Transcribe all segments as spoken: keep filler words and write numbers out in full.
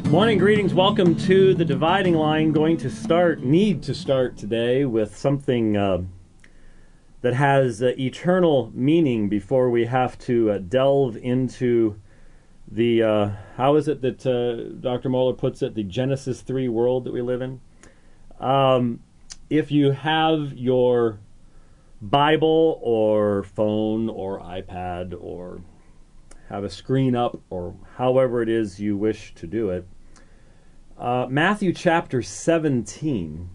Morning greetings. Welcome to the Dividing Line. Going to start, need to start today with something uh, that has uh, eternal meaning before we have to uh, delve into the, uh, how is it that uh, Doctor Moeller puts it, the Genesis three world that we live in. Um, if you have your Bible or phone or iPad or have a screen up or however it is you wish to do it, Uh, Matthew chapter seventeen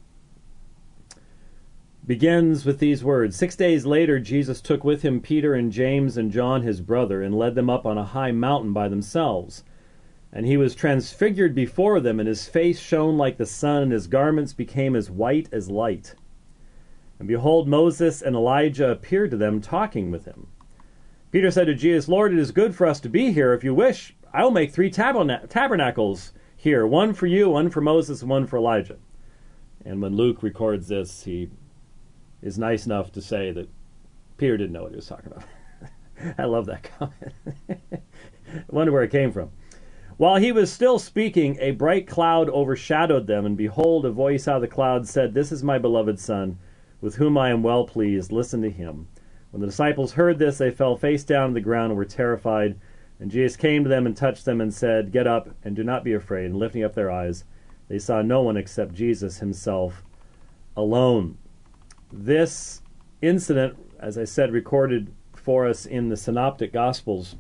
begins with these words. Six days later, Jesus took with him Peter and James and John his brother and led them up on a high mountain by themselves. And he was transfigured before them, and his face shone like the sun, and his garments became as white as light. And behold, Moses and Elijah appeared to them, talking with him. Peter said to Jesus, Lord, it is good for us to be here. If you wish, I will make three taberna- tabernacles here, one for you, one for Moses, and one for Elijah. And when Luke records this, he is nice enough to say that Peter didn't know what he was talking about. I love that comment. I wonder where it came from. While he was still speaking, a bright cloud overshadowed them, and behold, a voice out of the cloud said, This is my beloved Son, with whom I am well pleased. Listen to him. When the disciples heard this, they fell face down to the ground and were terrified. And Jesus came to them and touched them and said, Get up and do not be afraid. And lifting up their eyes, they saw no one except Jesus himself alone. This incident, as I said, recorded for us in the Synoptic Gospels,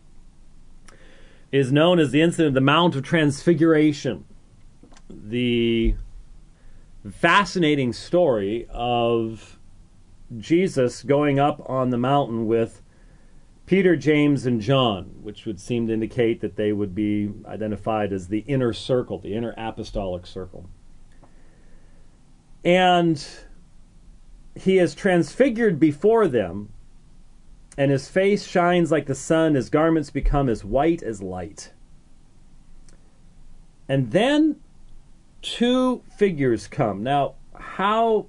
is known as the incident of the Mount of Transfiguration. The fascinating story of Jesus going up on the mountain with Peter, James, and John, which would seem to indicate that they would be identified as the inner circle, the inner apostolic circle. And he is transfigured before them, and his face shines like the sun, his garments become as white as light. And then two figures come. Now, how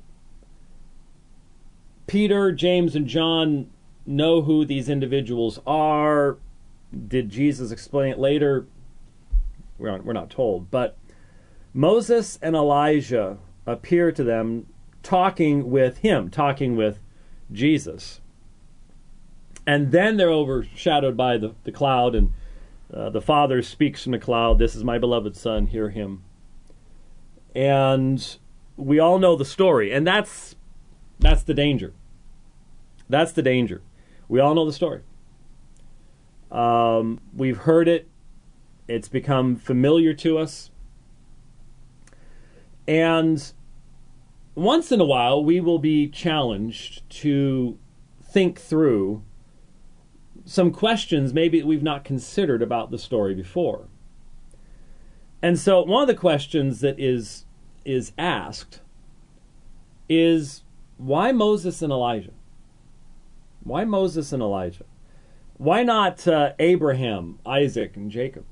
Peter, James, and John know who these individuals are, did Jesus explain it later? We're not, we're not told. But Moses and Elijah appear to them talking with him, talking with Jesus. And then they're overshadowed by the, the cloud, and uh, the Father speaks from the cloud, This is my beloved Son, hear him. And we all know the story, and that's that's the danger. That's the danger. We all know the story. Um, we've heard it. It's become familiar to us. And once in a while, we will be challenged to think through some questions maybe that we've not considered about the story before. And so one of the questions that is, is asked is, why Moses and Elijah? Why Moses and Elijah? Why not uh, Abraham, Isaac, and Jacob?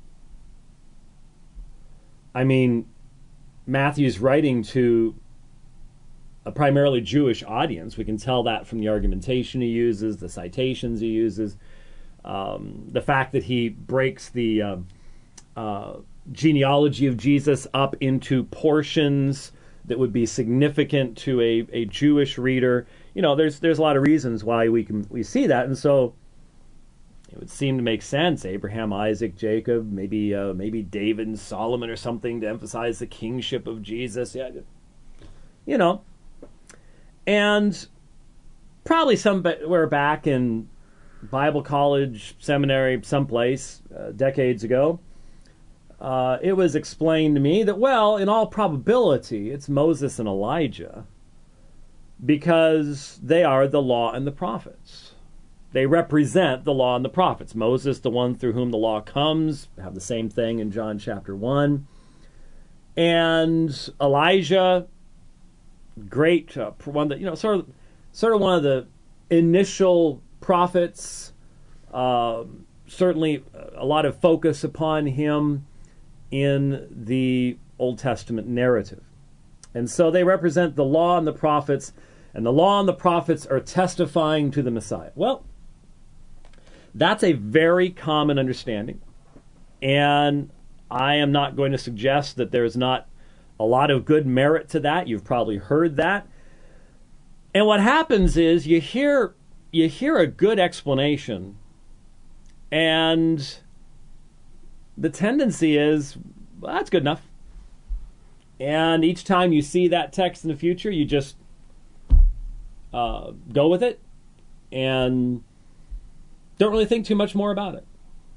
I mean, Matthew's writing to a primarily Jewish audience. We can tell that from the argumentation he uses, the citations he uses, um, the fact that he breaks the uh, uh, genealogy of Jesus up into portions that would be significant to a, a Jewish reader. You know, there's there's a lot of reasons why we can we see that, and so it would seem to make sense. Abraham, Isaac, Jacob, maybe uh, maybe David and Solomon or something to emphasize the kingship of Jesus. Yeah, you know, and probably somewhere back in Bible college, seminary, someplace uh, decades ago, uh, it was explained to me that, well, in all probability, it's Moses and Elijah, because they are the law and the prophets. They represent the law and the prophets. Moses, the one through whom the law comes, have the same thing in John chapter one. And Elijah, great uh, one that, you know, sort of, sort of one of the initial prophets. Uh, certainly a lot of focus upon him in the Old Testament narrative. And so they represent the law and the prophets, and the law and the prophets are testifying to the Messiah. Well, that's a very common understanding. And I am not going to suggest that there's not a lot of good merit to that. You've probably heard that. And what happens is you hear you hear a good explanation, and the tendency is, well, that's good enough. And each time you see that text in the future, you just uh, go with it and don't really think too much more about it.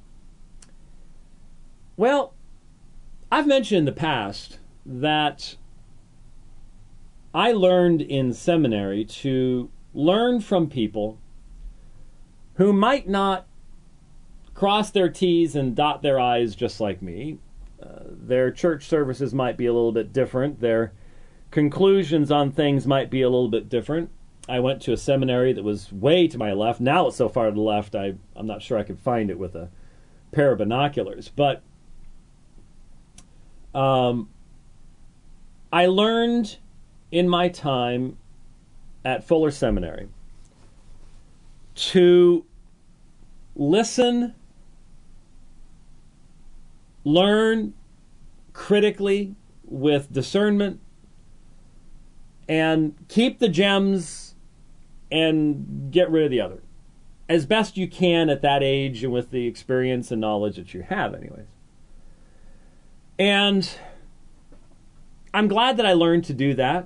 Well, I've mentioned in the past that I learned in seminary to learn from people who might not cross their T's and dot their I's just like me. Uh, their church services might be a little bit different. Their conclusions on things might be a little bit different. I went to a seminary that was way to my left. Now it's so far to the left, I, I'm not sure I could find it with a pair of binoculars. But um, I learned in my time at Fuller Seminary to listen, learn critically with discernment, and keep the gems and get rid of the other as best you can at that age and with the experience and knowledge that you have anyways. And I'm glad that I learned to do that.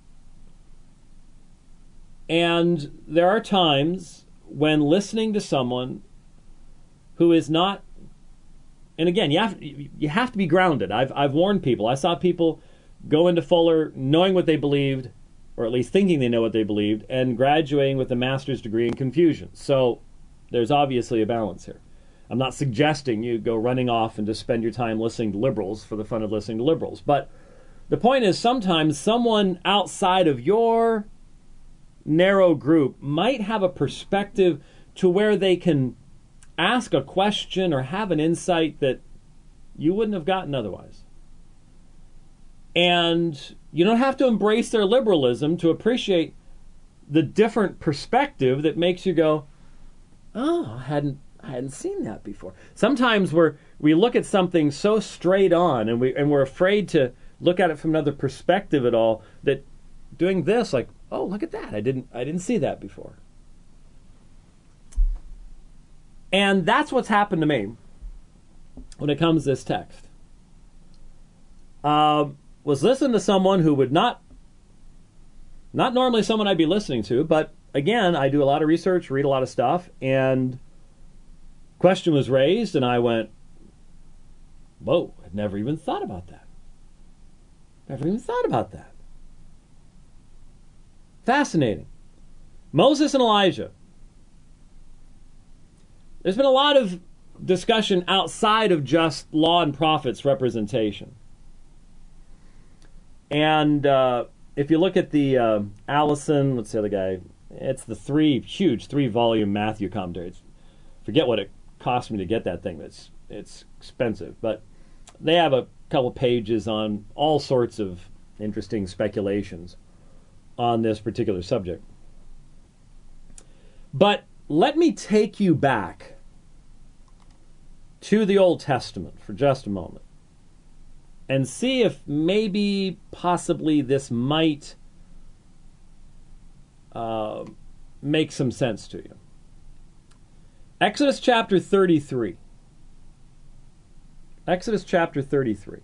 And there are times when listening to someone who is not, and again, you have you have to be grounded. I've I've warned people. I saw people go into Fuller knowing what they believed, or at least thinking they know what they believed, and graduating with a master's degree in confusion. So there's obviously a balance here. I'm not suggesting you go running off and just spend your time listening to liberals for the fun of listening to liberals. But the point is, sometimes someone outside of your narrow group might have a perspective to where they can ask a question or have an insight that you wouldn't have gotten otherwise. And you don't have to embrace their liberalism to appreciate the different perspective that makes you go, oh, I hadn't I hadn't seen that before. Sometimes we're we look at something so straight on, and we and we're afraid to look at it from another perspective at all, that doing this, like, oh, look at that. I didn't I didn't see that before. And that's what's happened to me when it comes to this text. Uh, was listening to someone who would not, not normally someone I'd be listening to, but again, I do a lot of research, read a lot of stuff, and question was raised, and I went, whoa, I'd never even thought about that. Never even thought about that. Fascinating. Moses and Elijah. There's been a lot of discussion outside of just law and prophets representation. And uh, if you look at the uh, Allison, what's the other guy? It's the three, huge three-volume Matthew commentaries. Forget what it cost me to get that thing. It's, it's expensive. But they have a couple pages on all sorts of interesting speculations on this particular subject. But let me take you back to the Old Testament for just a moment and see if maybe, possibly, this might uh, make some sense to you. Exodus chapter thirty-three. Exodus chapter thirty-three.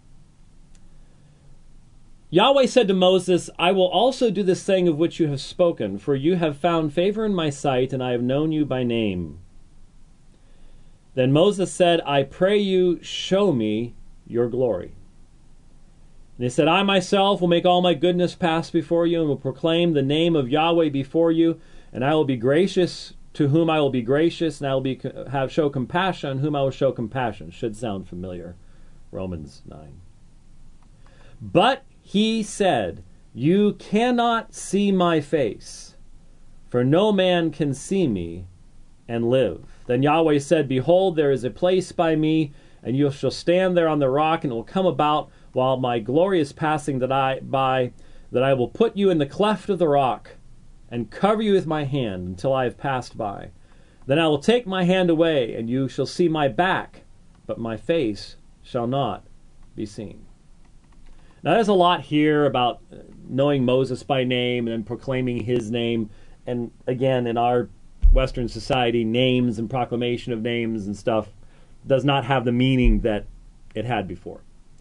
Yahweh said to Moses, I will also do this thing of which you have spoken, for you have found favor in my sight, and I have known you by name. Then Moses said, I pray you, show me your glory. And he said, I myself will make all my goodness pass before you, and will proclaim the name of Yahweh before you, and I will be gracious to whom I will be gracious, and I will be have show compassion on whom I will show compassion. Should sound familiar. Romans nine. But he said, you cannot see my face, for no man can see me and live. Then Yahweh said, behold, there is a place by me, and you shall stand there on the rock, and it will come about while my glory is passing that I by, that I will put you in the cleft of the rock, and cover you with my hand until I have passed by. Then I will take my hand away, and you shall see my back, but my face shall not be seen. Now, there's a lot here about knowing Moses by name and then proclaiming his name. And again, in our Western society, names and proclamation of names and stuff does not have the meaning that it had before.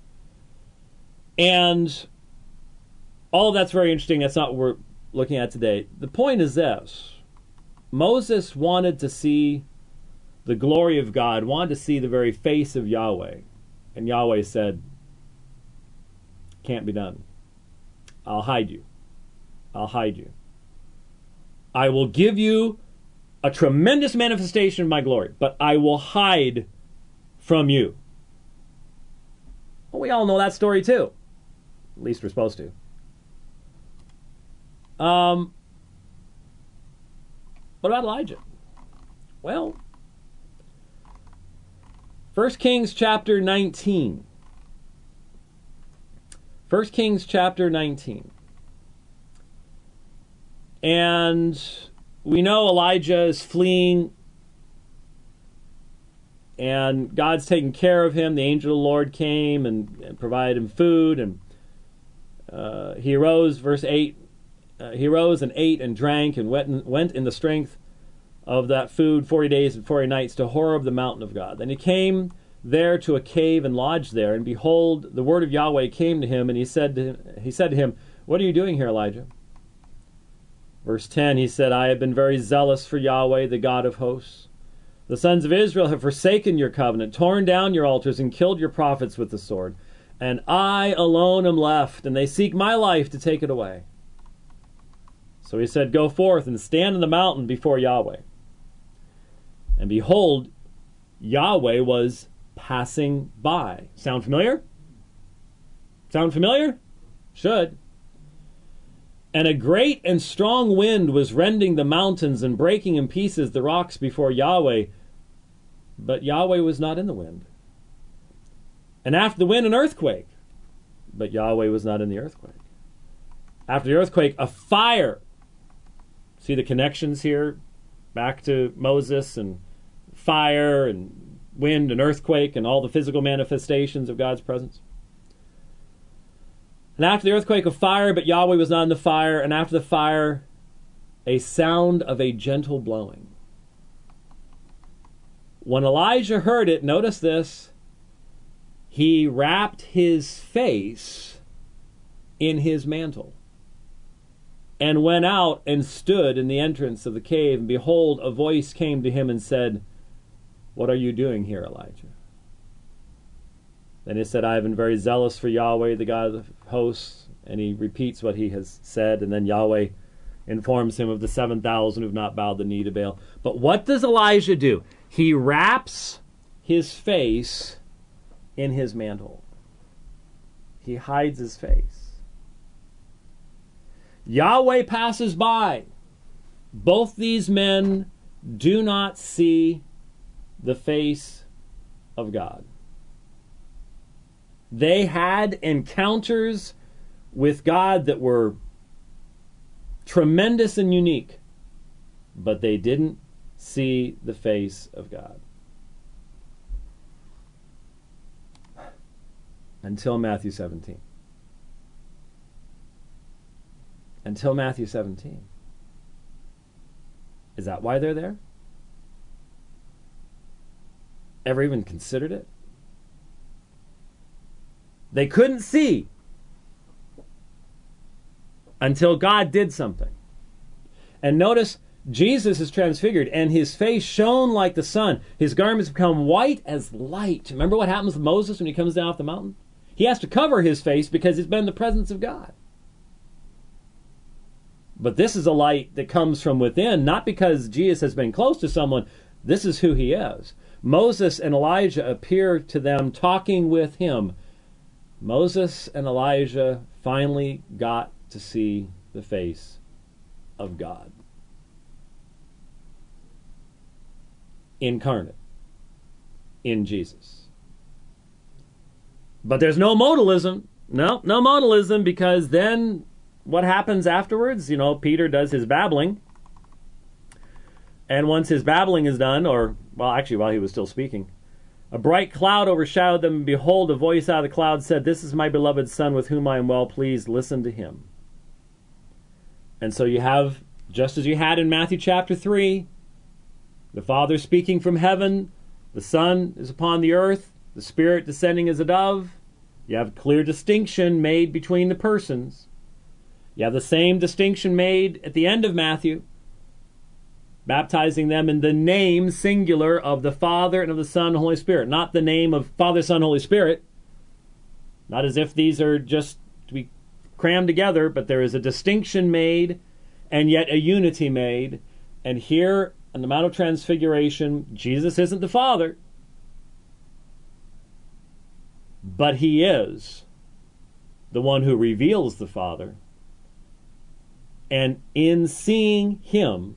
And all of that's very interesting. That's not what we're looking at today. The point is this. Moses wanted to see the glory of God, wanted to see the very face of Yahweh. And Yahweh said, can't be done. I'll hide you. I'll hide you. I will give you a tremendous manifestation of my glory, but I will hide from you. Well, we all know that story too. At least we're supposed to. Um, what about Elijah? Well, First Kings chapter nineteen. First Kings chapter nineteen. And we know Elijah is fleeing, and God's taking care of him. The angel of the Lord came and, and provided him food, and uh, he arose, verse eight, uh, he arose and ate and drank and went in, went in the strength of that food forty days and forty nights to Horeb, the mountain of God. Then he came there to a cave and lodged there, and behold, the word of Yahweh came to him, and he said to him, he said to him, what are you doing here, Elijah? Verse ten, he said, I have been very zealous for Yahweh, the God of hosts. The sons of Israel have forsaken your covenant, torn down your altars, and killed your prophets with the sword. And I alone am left, and they seek my life to take it away. So he said, go forth and stand on the mountain before Yahweh. And behold, Yahweh was passing by. Sound familiar? Sound familiar? Should. And a great and strong wind was rending the mountains and breaking in pieces the rocks before Yahweh. But Yahweh was not in the wind. And after the wind, an earthquake. But Yahweh was not in the earthquake. After the earthquake, a fire. See the connections here? Back to Moses and fire and wind and earthquake and all the physical manifestations of God's presence. And after the earthquake, of fire, but Yahweh was not in the fire. And after the fire, a sound of a gentle blowing. When Elijah heard it, notice this, he wrapped his face in his mantle and went out and stood in the entrance of the cave. And behold, a voice came to him and said, what are you doing here, Elijah? Then he said, I have been very zealous for Yahweh, the God of hosts. And he repeats what he has said. And then Yahweh informs him of the seven thousand who have not bowed the knee to Baal. But what does Elijah do? He wraps his face in his mantle. He hides his face. Yahweh passes by. Both these men do not see the face of God. They had encounters with God that were tremendous and unique, but they didn't see the face of God. Until Matthew seventeen. Until Matthew seventeen. Is that why they're there? Ever even considered it? They couldn't see until God did something. And notice, Jesus is transfigured, and his face shone like the sun. His garments become white as light. Remember what happens with Moses when he comes down off the mountain? He has to cover his face because he's been in the presence of God. But this is a light that comes from within, not because Jesus has been close to someone. This is who he is. Moses and Elijah appear to them talking with him. Moses and Elijah finally got to see the face of God. Incarnate in Jesus. But there's no modalism. No, no modalism, because then what happens afterwards? You know, Peter does his babbling. And once his babbling is done, or, well, actually, while he was still speaking, A bright cloud overshadowed them, and behold, a voice out of the cloud said, "This is my beloved Son, with whom I am well pleased. Listen to him." And so you have, just as you had in Matthew chapter three, the Father speaking from heaven, the Son is upon the earth, the Spirit descending as a dove. You have clear distinction made between the persons. You have the same distinction made at the end of Matthew, baptizing them in the name singular of the Father and of the Son and Holy Spirit. Not the name of Father, Son, Holy Spirit. Not as if these are just to be crammed together, but there is a distinction made and yet a unity made. And here on the Mount of Transfiguration, Jesus isn't the Father, but he is the one who reveals the Father. And in seeing him,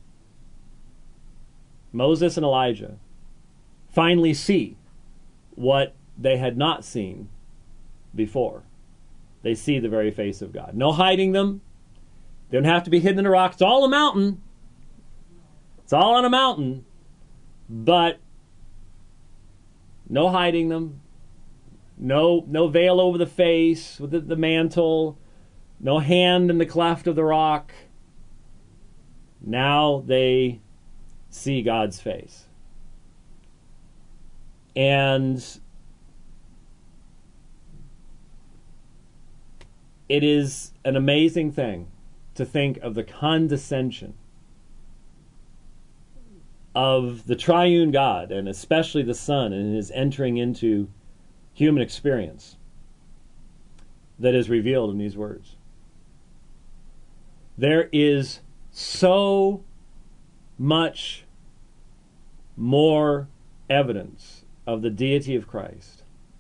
Moses and Elijah finally see what they had not seen before. They see the very face of God. No hiding them. They don't have to be hidden in a rock. It's all a mountain. It's all on a mountain. But no hiding them. No, no veil over the face with the, the mantle. No hand in the cleft of the rock. Now they see God's face. And it is an amazing thing to think of the condescension of the triune God, and especially the Son, and his entering into human experience that is revealed in these words. There is so much more evidence of the deity of Christ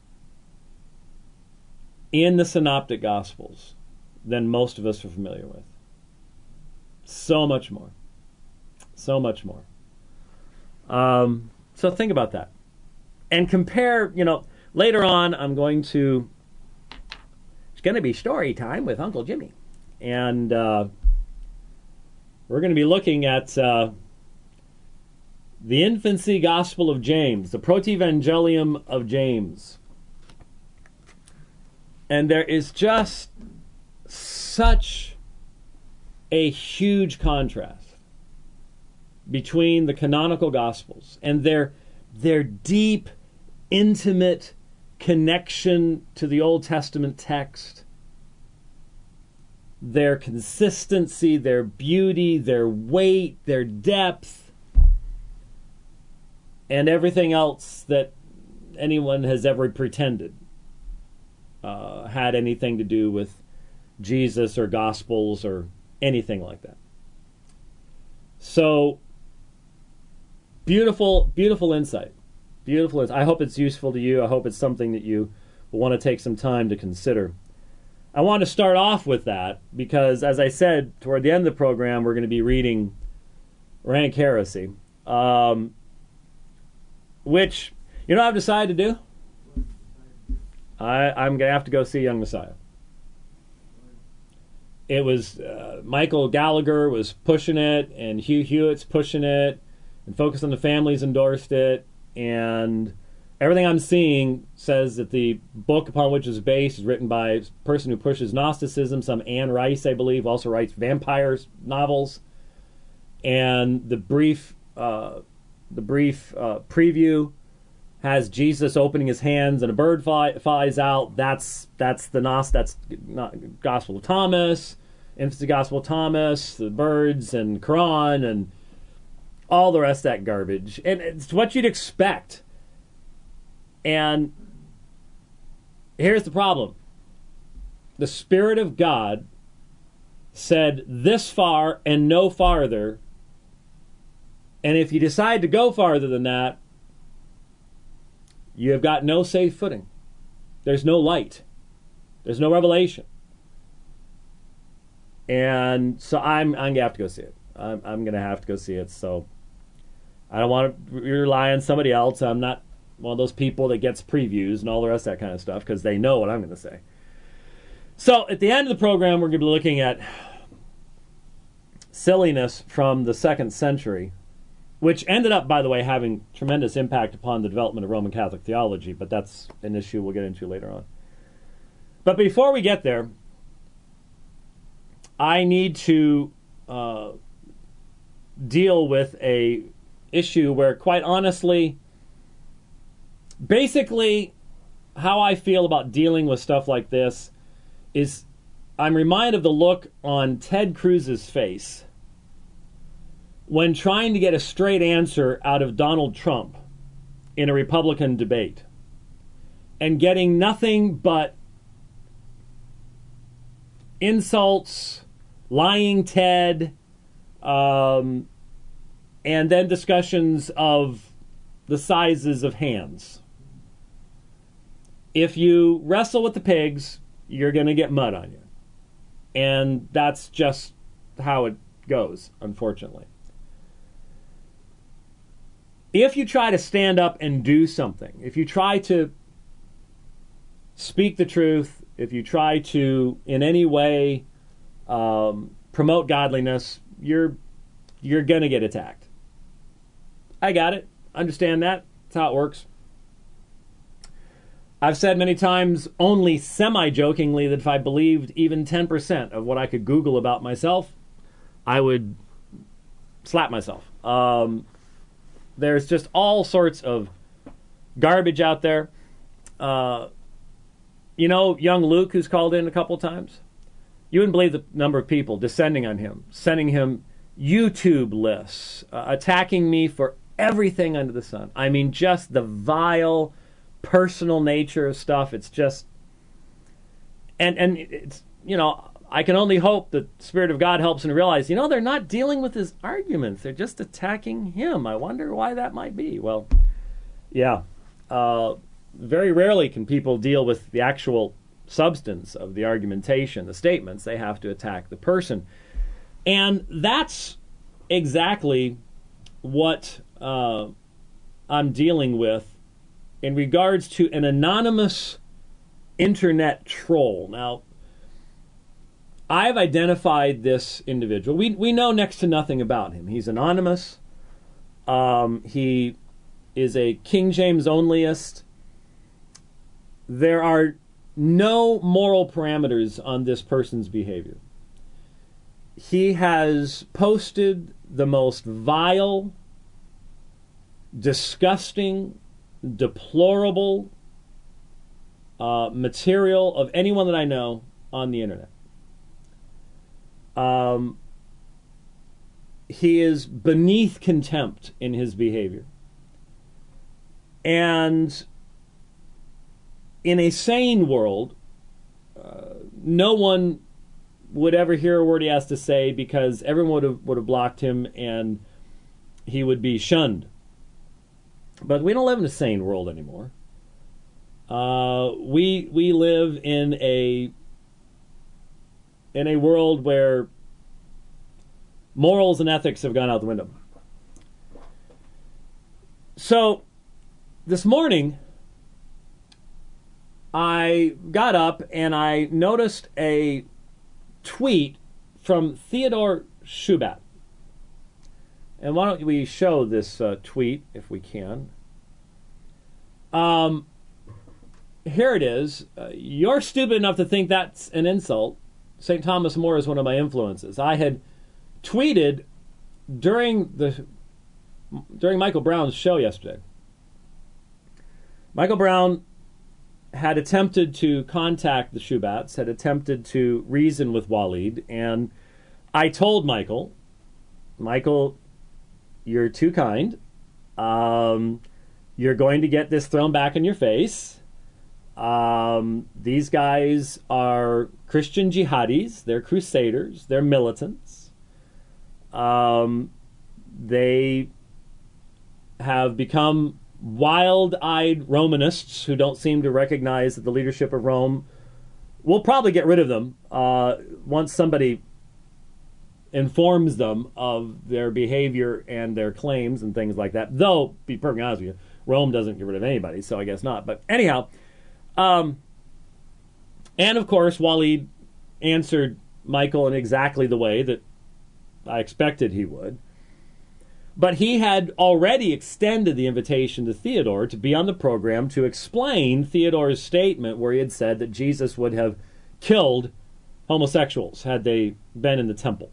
in the Synoptic Gospels than most of us are familiar with. So much more. So much more. Um, so think about that. And compare, you know, later on I'm going to, it's going to be story time with Uncle Jimmy. And uh, we're going to be looking at uh, the infancy gospel of James, the Protevangelium of James. And there is just such a huge contrast between the canonical gospels and their their deep, intimate connection to the Old Testament text, their consistency, their beauty, their weight, their depth, and everything else that anyone has ever pretended uh, had anything to do with Jesus or Gospels or anything like that. So, beautiful, beautiful insight. Beautiful insight. I hope it's useful to you. I hope it's something that you will want to take some time to consider. I want to start off with that because, as I said, toward the end of the program, we're going to be reading Rank Heresy, um, which, you know what I've decided to do? I, I'm going to have to go see Young Messiah. It was, uh, Michael Gallagher was pushing it, and Hugh Hewitt's pushing it, and Focus on the Family's endorsed it, and everything I'm seeing says that the book upon which it's based is written by a person who pushes Gnosticism. Some Anne Rice, I believe, also writes vampire novels. And the brief, uh, the brief uh, preview has Jesus opening his hands and a bird fly, flies out. That's that's the Gnost. That's not Gospel of Thomas, Infancy Gospel of Thomas, the birds and Quran and all the rest of that garbage. And it's what you'd expect. And here's the problem. The Spirit of God said this far and no farther. And if you decide to go farther than that, you have got no safe footing. There's no light. There's no revelation. And so I'm I'm going to have to go see it. I'm, I'm going to have to go see it. So I don't want to rely on somebody else. I'm not one of those people that gets previews and all the rest of that kind of stuff because they know what I'm going to say. So at the end of the program, we're going to be looking at silliness from the second century which ended up, by the way, having tremendous impact upon the development of Roman Catholic theology, but that's an issue we'll get into later on. But before we get there, I need to uh, deal with a issue where, quite honestly, basically how I feel about dealing with stuff like this is I'm reminded of the look on Ted Cruz's face when trying to get a straight answer out of Donald Trump in a Republican debate and getting nothing but insults, lying Ted, um, and then discussions of the sizes of hands. If you wrestle with the pigs, you're going to get mud on you. And that's just how it goes, unfortunately. If you try to stand up and do something, if you try to speak the truth, if you try to in any way um, promote godliness, you're you're going to get attacked. I got it. Understand that. That's how it works. I've said many times, only semi-jokingly, that if I believed even ten percent of what I could Google about myself, I would slap myself. Um, there's just all sorts of garbage out there. Uh, you know, young Luke, who's called in a couple times? You wouldn't believe the number of people descending on him, sending him YouTube lists, uh, attacking me for everything under the sun. I mean, just the vile, personal nature of stuff. It's just, and and it's, you know, I can only hope the Spirit of God helps and realize, you know, they're not dealing with his arguments. They're just attacking him. I wonder why that might be. Well, yeah. Uh, very rarely can people deal with the actual substance of the argumentation, the statements. They have to attack the person. And that's exactly what uh, I'm dealing with in regards to an anonymous internet troll. Now, I've identified this individual. We we know next to nothing about him. He's anonymous. Um, he is a King James onlyist. There are no moral parameters on this person's behavior. He has posted the most vile, disgusting, deplorable uh, material of anyone that I know on the internet. Um, he is beneath contempt in his behavior. And in a sane world, uh, no one would ever hear a word he has to say because everyone would have, would have blocked him and he would be shunned. But we don't live in a sane world anymore. Uh, we we live in a in a world where morals and ethics have gone out the window. So this morning, I got up and I noticed a tweet from Theodore Shubat. And why don't we show this uh, tweet if we can? Um, here it is. Uh, you're stupid enough to think that's an insult. Saint Thomas More is one of my influences. I had tweeted during the during Michael Brown's show yesterday. Michael Brown had attempted to contact the Shubats, had attempted to reason with Waleed, and I told Michael, Michael, you're too kind. Um, you're going to get this thrown back in your face. Um, these guys are Christian jihadis. They're crusaders. They're militants. Um, they have become wild-eyed Romanists who don't seem to recognize that the leadership of Rome will probably get rid of them uh, once somebody informs them of their behavior and their claims and things like that. Though, to be perfectly honest with you, Rome doesn't get rid of anybody, so I guess not. But anyhow, um, and of course, Waleed answered Michael in exactly the way that I expected he would. But he had already extended the invitation to Theodore to be on the program to explain Theodore's statement where he had said that Jesus would have killed homosexuals had they been in the temple.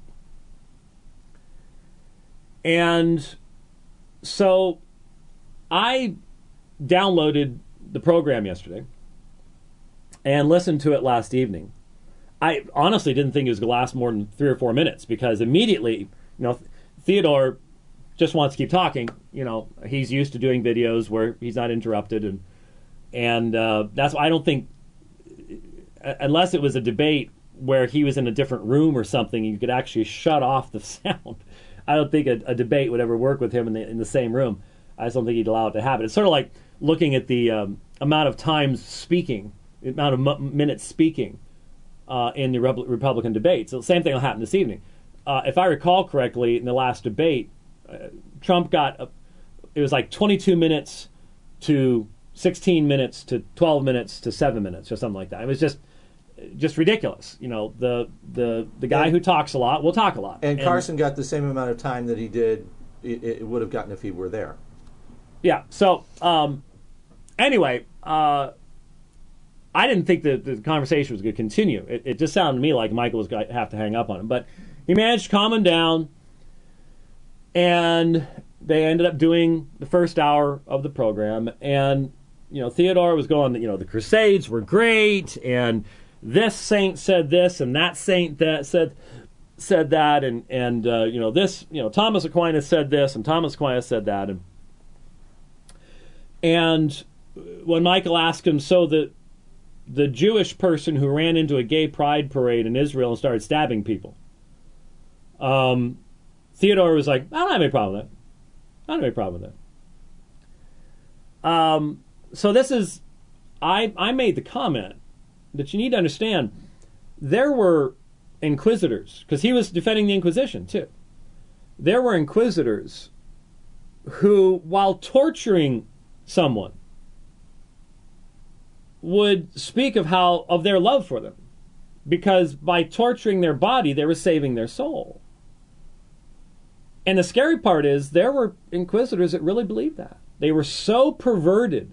And so I downloaded the program yesterday and listened to it last evening. I honestly didn't think it was going to last more than three or four minutes because immediately, you know, Theodore just wants to keep talking. You know, he's used to doing videos where he's not interrupted, and and uh, that's why I don't think, unless it was a debate where he was in a different room or something, you could actually shut off the sound. I don't think a, a debate would ever work with him in the in the same room. I just don't think he'd allow it to happen. It's sort of like looking at the um, amount of times speaking, the amount of m- minutes speaking uh, in the Re- Republican debate. So the same thing will happen this evening. Uh, if I recall correctly, in the last debate, uh, Trump got, a, it was like twenty-two minutes to sixteen minutes to twelve minutes to seven minutes or something like that. It was just just ridiculous. You know, the the the guy and, who talks a lot will talk a lot. And, and Carson got the same amount of time that he did, it, it would have gotten if he were there. Yeah. So, um, anyway, uh, I didn't think that the conversation was going to continue. It, it just sounded to me like Michael was going to have to hang up on him. But he managed to calm him down, and they ended up doing the first hour of the program. And, you know, Theodore was going, you know, the Crusades were great, and this saint said this, and that saint that said said that, and, and uh, you know, this, you know, Thomas Aquinas said this, and Thomas Aquinas said that. And And when Michael asked him, so the the Jewish person who ran into a gay pride parade in Israel and started stabbing people, um, Theodore was like, I don't have any problem with that. I don't have any problem with that. Um, so this is, I, I made the comment that you need to understand, there were inquisitors, because he was defending the Inquisition too. There were inquisitors who, while torturing someone, would speak of how of their love for them, because by torturing their body they were saving their soul. And the scary part is there were inquisitors that really believed that. They were so perverted,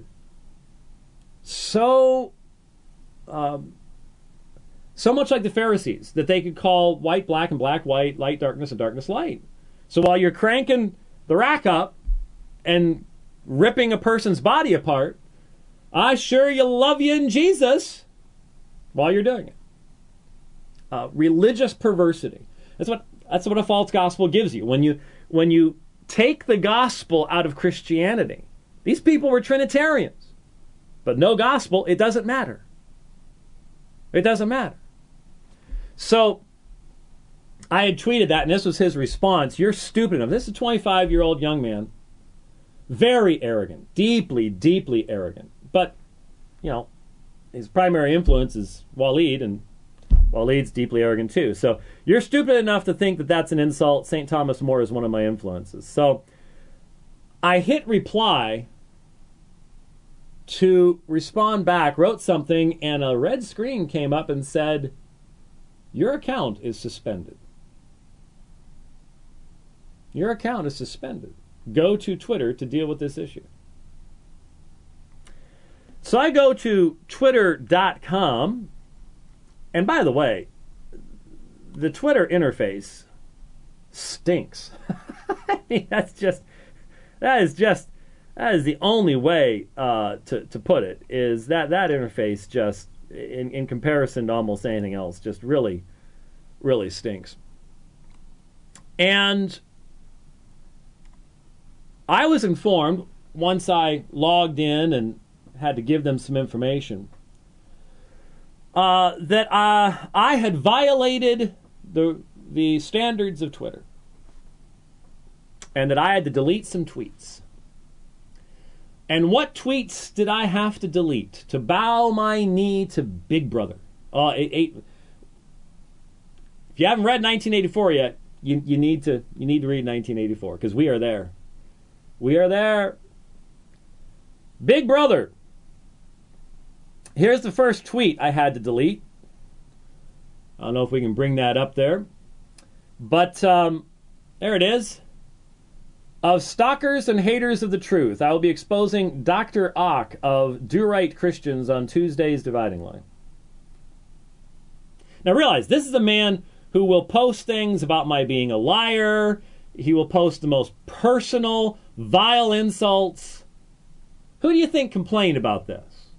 so um, so much like the Pharisees, that they could call white black and black white, light darkness and darkness light. So while you're cranking the rack up and ripping a person's body apart, I sure you love you in Jesus while you're doing it. Uh, religious perversity. That's what that's what a false gospel gives you. When you when you take the gospel out of Christianity, these people were Trinitarians, but no gospel, it doesn't matter. It doesn't matter. So I had tweeted that, and this was his response. You're stupid enough. This is a twenty-five-year-old young man. Very arrogant, deeply, deeply arrogant. But, you know, his primary influence is Waleed, and Waleed's deeply arrogant too. So you're stupid enough to think that that's an insult. Saint Thomas More is one of my influences. So I hit reply to respond back, wrote something, and a red screen came up and said, your account is suspended. Your account is suspended. Go to Twitter to deal with this issue. So I go to twitter dot com, and by the way, the Twitter interface stinks. I mean, that's just, that is just, that is the only way uh, to, to put it, is that that interface just, in, in comparison to almost anything else, just really, really stinks. And I was informed, once I logged in and had to give them some information, uh, that uh, I had violated the the standards of Twitter, and that I had to delete some tweets. And what tweets did I have to delete to bow my knee to Big Brother? Uh, it, it, if you haven't read nineteen eighty-four yet, you you need to you need to read nineteen eighty-four, because we are there. We are there. Big Brother. Here's the first tweet I had to delete. I don't know if we can bring that up there. But um, there it is. Of stalkers and haters of the truth, I will be exposing Doctor Ock of Do Right Christians on Tuesday's Dividing Line. Now realize, this is a man who will post things about my being a liar. He will post the most personal, vile insults. Who do you think complained about this?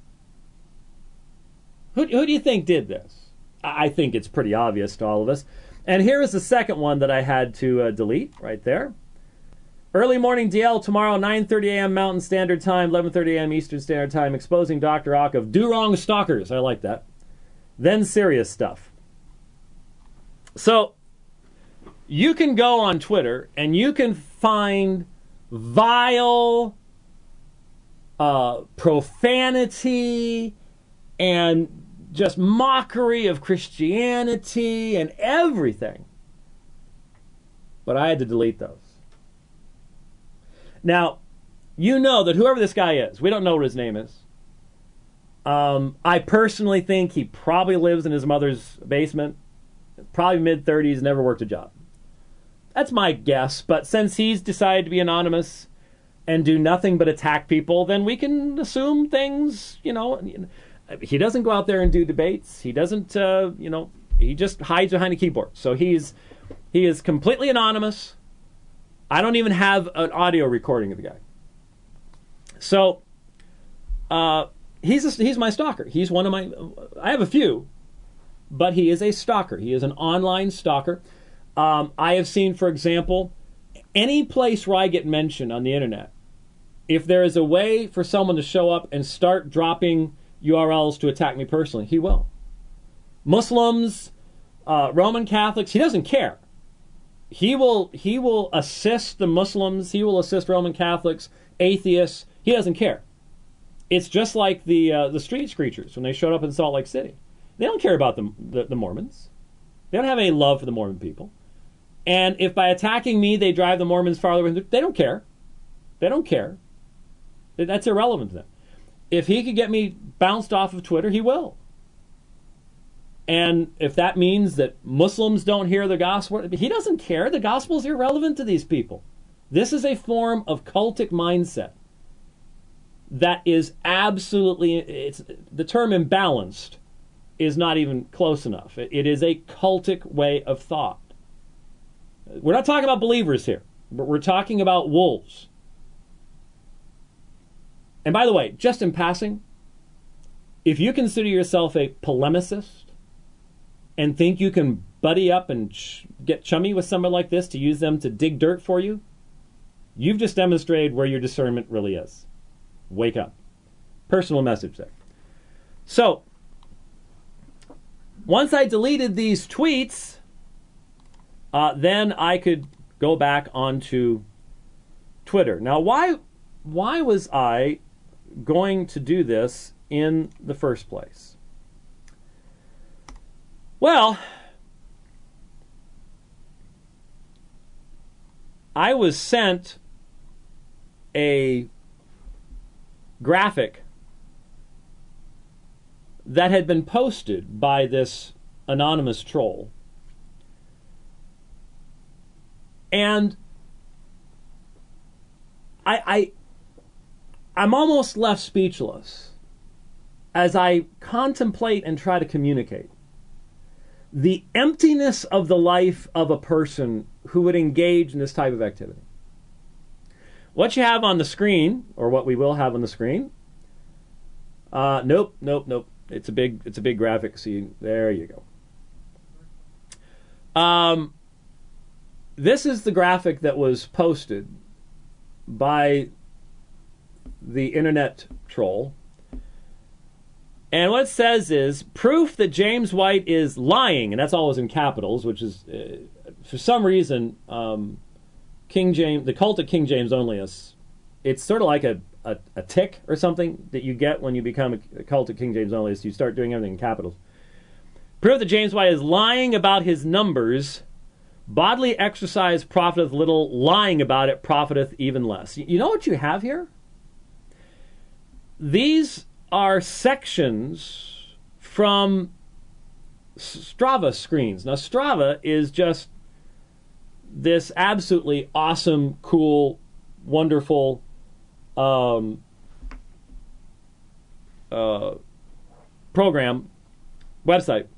Who, who do you think did this? I think it's pretty obvious to all of us. And here is the second one that I had to uh, delete right there. Early morning D L tomorrow, nine thirty a.m. Mountain Standard Time, eleven thirty a.m. Eastern Standard Time, exposing Doctor Ock of Do Wrong Stalkers. I like that. Then serious stuff. So, you can go on Twitter and you can find vile uh, profanity and just mockery of Christianity and everything. But I had to delete those. Now, you know that whoever this guy is, we don't know what his name is. Um, I personally think he probably lives in his mother's basement, probably mid-thirties, never worked a job. That's my guess, but since he's decided to be anonymous and do nothing but attack people, then we can assume things, you know. He doesn't go out there and do debates. He doesn't, uh, you know, he just hides behind a keyboard. So he's he is completely anonymous. I don't even have an audio recording of the guy. So, uh, he's a, he's my stalker. He's one of my, I have a few, but he is a stalker. He is an online stalker. Um, I have seen, for example, any place where I get mentioned on the internet, if there is a way for someone to show up and start dropping U R Ls to attack me personally, he will. Muslims, uh, Roman Catholics, he doesn't care. He will he will assist the Muslims, he will assist Roman Catholics, atheists, he doesn't care. It's just like the uh, the street screechers when they showed up in Salt Lake City. They don't care about the, the, the Mormons. They don't have any love for the Mormon people. And if by attacking me they drive the Mormons farther away, they don't care. They don't care. That's irrelevant to them. If he could get me bounced off of Twitter, he will. And if that means that Muslims don't hear the gospel, he doesn't care. The gospel is irrelevant to these people. This is a form of cultic mindset that is absolutely, it's, the term imbalanced is not even close enough. It, it is a cultic way of thought. We're not talking about believers here, but we're talking about wolves. And by the way, just in passing, if you consider yourself a polemicist and think you can buddy up and ch- get chummy with someone like this to use them to dig dirt for you, you've just demonstrated where your discernment really is. Wake up. Personal message there. So, once I deleted these tweets, uh, then I could go back onto Twitter. Now, why, why was I going to do this in the first place? Well, I was sent a graphic that had been posted by this anonymous troll. And I, I, I'm almost left speechless as I contemplate and try to communicate the emptiness of the life of a person who would engage in this type of activity. What you have on the screen, or what we will have on the screen, uh, nope, nope, nope. It's a big, it's a big graphic. See, there you go. Um, this is the graphic that was posted by the internet troll. And what it says is, proof that James White is lying, and that's always in capitals, which is, uh, for some reason, um, King James, the cult of King James Onlyists, it's sort of like a, a, a tick or something that you get when you become a, a cult of King James Onlyists. You start doing everything in capitals. Proof that James White is lying about his numbers. Bodily exercise profiteth little, lying about it profiteth even less. You know what you have here? These are sections from Strava screens. Now, Strava is just this absolutely awesome, cool, wonderful um, uh, program, website,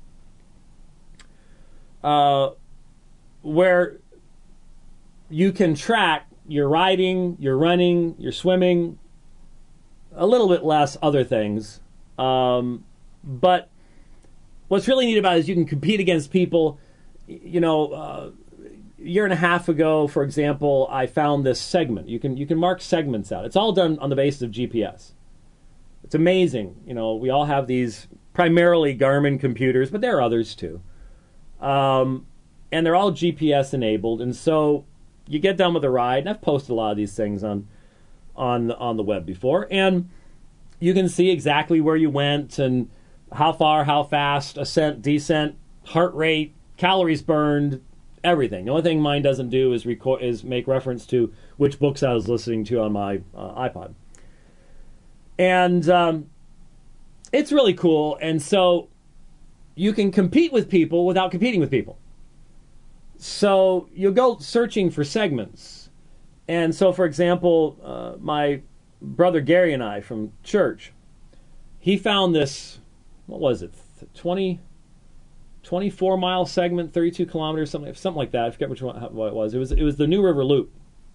uh, where you can track your riding, your running, your swimming, a little bit less other things. Um, but what's really neat about it is you can compete against people. You know, uh, a year and a half ago, for example, I found this segment. You can you can mark segments out. It's all done on the basis of G P S. It's amazing. You know, we all have these primarily Garmin computers, but there are others too. Um, and they're all G P S enabled. And so you get done with a ride, and I've posted a lot of these things on on on the web before, and you can see exactly where you went and how far, how fast, ascent, descent, heart rate, calories burned, everything. The only thing mine doesn't do is record is make reference to which books I was listening to on my uh, iPod. And um, it's really cool. And so you can compete with people without competing with people. So you'll go searching for segments. And so, for example, uh, my brother Gary and I from church, he found this, what was it, twenty, twenty-four mile segment, thirty-two kilometers, something, something like that. I forget which one what it was. It was it was the New River Loop.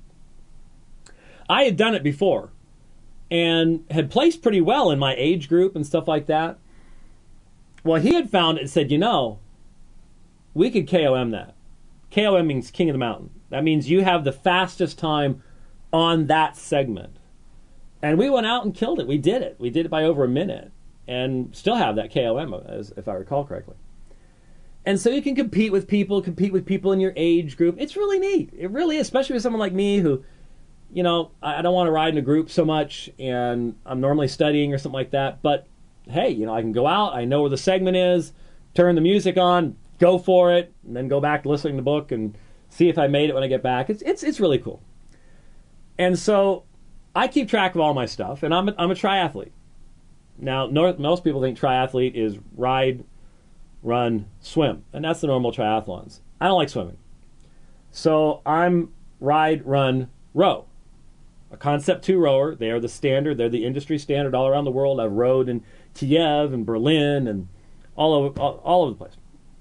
I had done it before and had placed pretty well in my age group and stuff like that. Well, he had found it and said, you know, we could K O M that. K O M means King of the Mountain. That means you have the fastest time on that segment. And we went out and killed it. We did it. We did it by over a minute and still have that K O M, as if I recall correctly. And so you can compete with people, compete with people in your age group. It's really neat. It really is, especially with someone like me who, you know, I don't want to ride in a group so much, and I'm normally studying or something like that. But, hey, you know, I can go out. I know where the segment is, turn the music on, go for it, and then go back to listening to the book and see if I made it when I get back. It's it's it's really cool. And so I keep track of all my stuff, and I'm a, I'm a triathlete. Now, no, most people think triathlete is ride, run, swim, and that's the normal triathlons. I don't like swimming. So I'm ride, run, row. A Concept two rower. They are the standard. They're the industry standard all around the world. I've rowed in Kiev and Berlin and all over all, all over the place.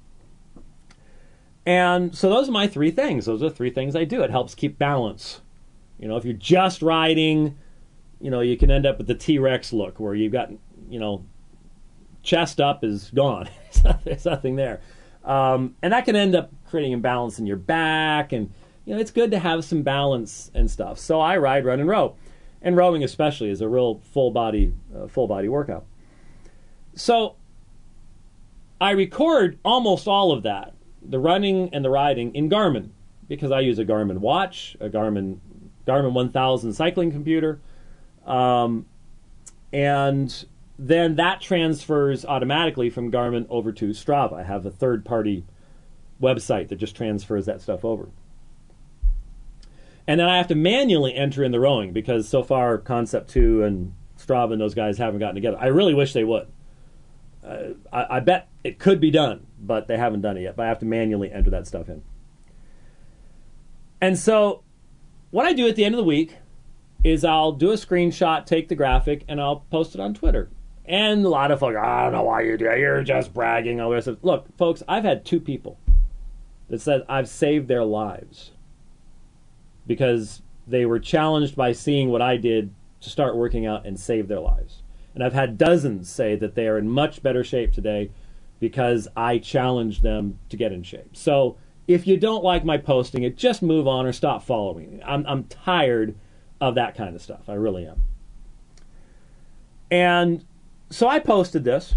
And so those are my three things. Those are the three things I do. It helps keep balance. You know, if you're just riding, you know, you can end up with the T-Rex look where you've got, you know, chest up is gone. There's nothing there. Um, and that can end up creating imbalance in your back. And, you know, it's good to have some balance and stuff. So I ride, run, and row. And rowing especially is a real full body, uh, full body workout. So I record almost all of that, the running and the riding, in Garmin, because I use a Garmin watch, a Garmin Garmin one thousand cycling computer, um, and then that transfers automatically from Garmin over to Strava. I have a third-party website that just transfers that stuff over. And then I have to manually enter in the rowing, because so far Concept two and Strava and those guys haven't gotten together. I really wish they would. Uh, I, I bet it could be done, but they haven't done it yet. But I have to manually enter that stuff in. And so what I do at the end of the week is I'll do a screenshot, take the graphic, and I'll post it on Twitter. And a lot of folks, I don't know why you do it. You're just bragging. All this. Look, folks, I've had two people that said I've saved their lives because they were challenged by seeing what I did to start working out and save their lives. And I've had dozens say that they are in much better shape today because I challenged them to get in shape. So if you don't like my posting it, just move on or stop following me. I'm, I'm tired of that kind of stuff. I really am. And so I posted this.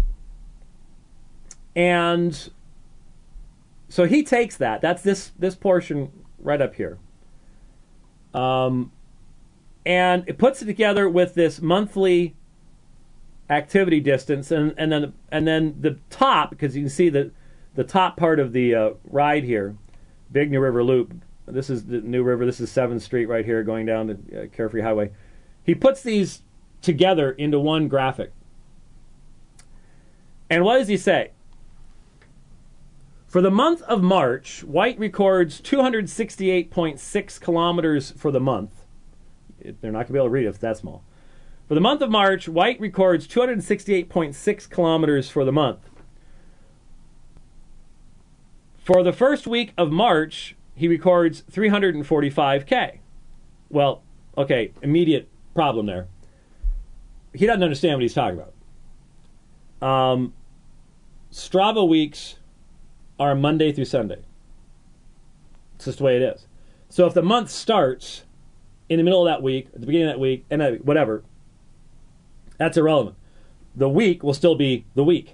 And so he takes that. That's this, this portion right up here. Um, and it puts it together with this monthly activity distance, and, and then and then the top, because you can see the the top part of the uh, ride here, Big New River Loop. This is the New River. This is seventh Street right here, going down the uh, Carefree Highway. He puts these together into one graphic. And what does he say? For the month of March, White records two hundred sixty-eight point six kilometers for the month. They're not going to be able to read it if it's that small. For the month of March, White records two hundred sixty-eight point six kilometers for the month. For the first week of March, he records three hundred forty-five K. Well, okay, immediate problem there. He doesn't understand what he's talking about. Um, Strava weeks are Monday through Sunday. It's just the way it is. So if the month starts in the middle of that week, at the beginning of that week, and that, whatever, that's irrelevant. The week will still be the week.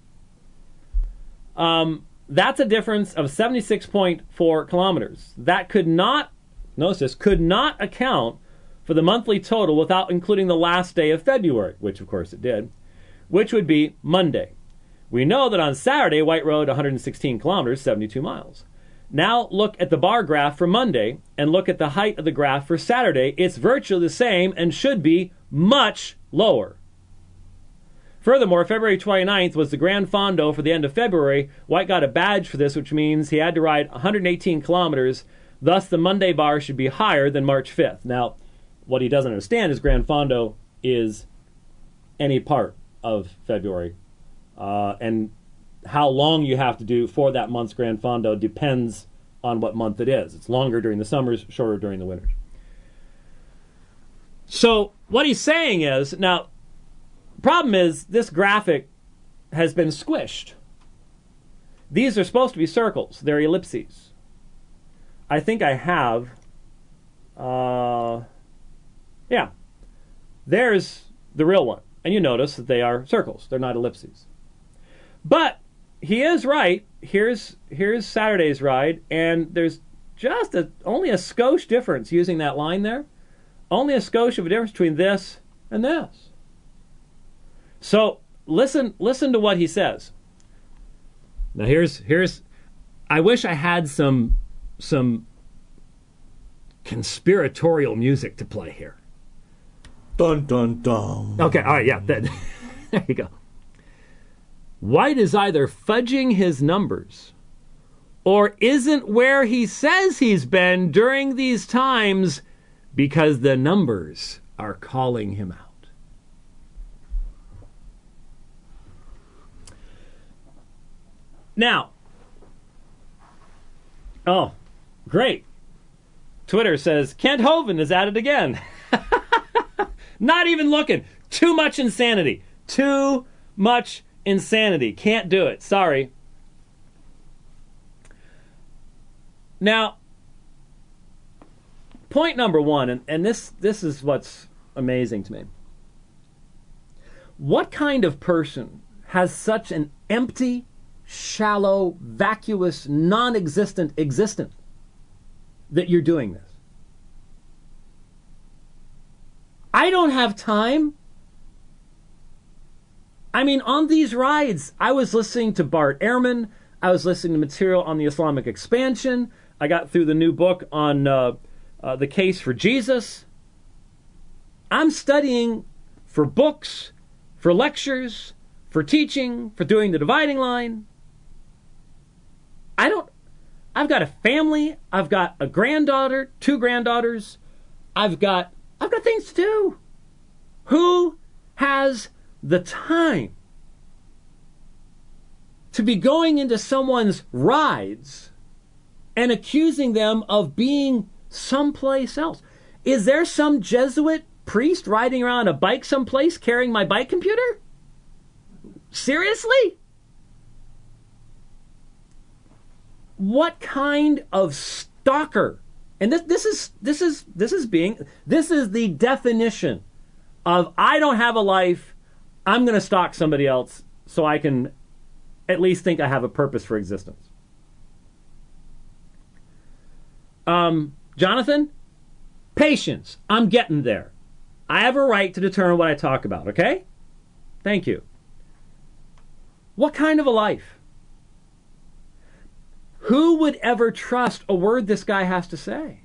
Um, that's a difference of seventy-six point four kilometers. That could not, notice this, could not account for the monthly total without including the last day of February, which of course it did, which would be Monday. We know that on Saturday, White rode one hundred sixteen kilometers, seventy-two miles. Now look at the bar graph for Monday and look at the height of the graph for Saturday. It's virtually the same and should be much lower. Furthermore, February twenty-ninth was the Gran Fondo for the end of February. White got a badge for this, which means he had to ride one hundred eighteen kilometers. Thus, the Monday bar should be higher than March fifth. Now, what he doesn't understand is Gran Fondo is any part of February. Uh, and how long you have to do for that month's Gran Fondo depends on what month it is. It's longer during the summers, shorter during the winters. So what he's saying is, now, problem is this graphic has been squished. These are supposed to be circles. They're ellipses. I think I have, uh, yeah, there's the real one. And you notice that they are circles. They're not ellipses. But he is right. Here's here's Saturday's ride, and there's just a, only a skosh difference using that line there. Only a skosh of a difference between this and this. So listen listen to what he says. Now here's here's I wish I had some some conspiratorial music to play here. Dun dun dun. Okay, all right, yeah. That, there you go. White is either fudging his numbers or isn't where he says he's been during these times because the numbers are calling him out. Now, oh, great. Twitter says, Kent Hovind is at it again. Not even looking. Too much insanity. Too much insanity. Can't do it. Sorry. Now, point number one, and, and this, this is what's amazing to me. What kind of person has such an empty, shallow, vacuous, non-existent existence that you're doing this? I don't have time. I mean, on these rides, I was listening to Bart Ehrman. I was listening to material on the Islamic expansion. I got through the new book on uh, uh, the case for Jesus. I'm studying for books, for lectures, for teaching, for doing the dividing line. I don't, I've got a family. I've got a granddaughter, two granddaughters. I've got, I've got things to do. Who has the time to be going into someone's rides and accusing them of being someplace else? Is there some Jesuit priest riding around a bike someplace carrying my bike computer? Seriously? What kind of stalker? And this this is this is this is being this is the definition of I don't have a life. I'm going to stalk somebody else so I can at least think I have a purpose for existence. Um, Jonathan, patience. I'm getting there. I have a right to determine what I talk about, okay? Thank you. What kind of a life? Who would ever trust a word this guy has to say?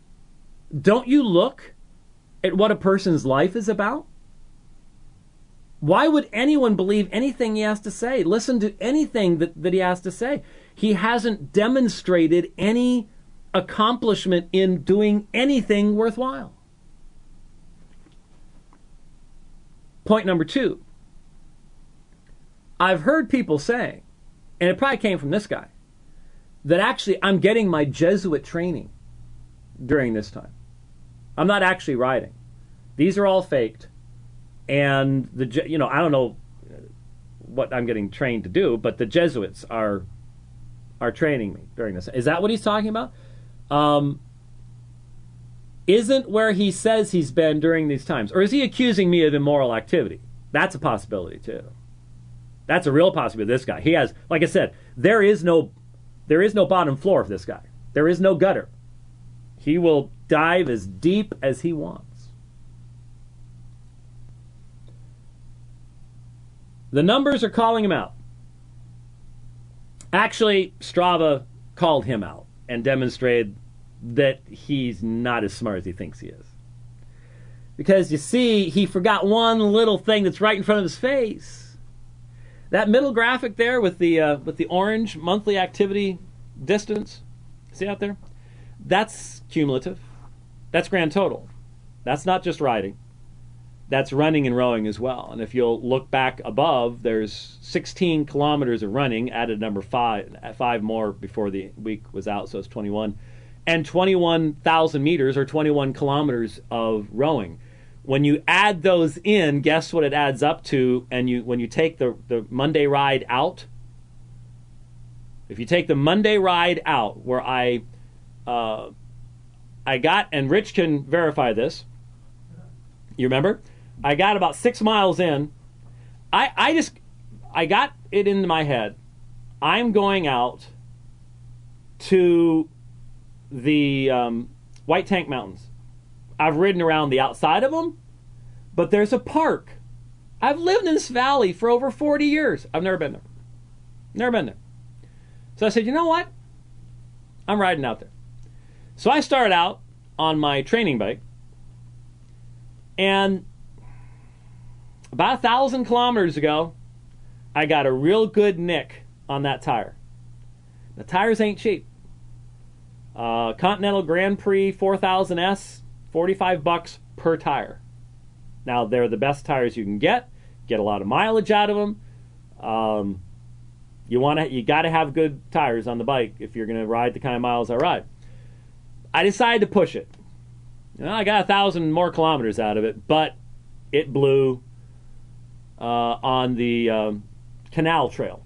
Don't you look at what a person's life is about? Why would anyone believe anything he has to say? Listen to anything that, that he has to say. He hasn't demonstrated any accomplishment in doing anything worthwhile. Point number two. I've heard people say, and it probably came from this guy, that actually I'm getting my Jesuit training during this time. I'm not actually riding. These are all faked. And, the you know, I don't know what I'm getting trained to do, but the Jesuits are are training me during this. Is that what he's talking about? Um, isn't where he says he's been during these times. Or is he accusing me of immoral activity? That's a possibility, too. That's a real possibility. This guy. He has, like I said, there is no there is no bottom floor for this guy. There is no gutter. He will dive as deep as he wants. The numbers are calling him out. Actually, Strava called him out and demonstrated that he's not as smart as he thinks he is. Because, you see, he forgot one little thing that's right in front of his face. That middle graphic there with the uh, with the orange monthly activity distance, see out there? That's cumulative. That's grand total. That's not just riding. That's running and rowing as well. And if you'll look back above, there's sixteen kilometers of running, added number five, five more before the week was out, so it's twenty-one, and twenty-one thousand meters or twenty-one kilometers of rowing. When you add those in, guess what it adds up to? And you, when you take the, the Monday ride out, if you take the Monday ride out, where I, uh, I got, and Rich can verify this, you remember? I got about six miles in. I, I just, I got it into my head. I'm going out to the um, White Tank Mountains. I've ridden around the outside of them, but there's a park. I've lived in this valley for over forty years. I've never been there. Never been there. So I said, you know what? I'm riding out there. So I started out on my training bike, and about a thousand kilometers ago, I got a real good nick on that tire. The tires ain't cheap. Uh, Continental Grand Prix four thousand S, forty-five bucks per tire. Now, they're the best tires you can get. Get a lot of mileage out of them. Um, you want to, you got to have good tires on the bike if you're going to ride the kind of miles I ride. I decided to push it. You know, I got a thousand more kilometers out of it, but it blew uh, on the um, canal trail,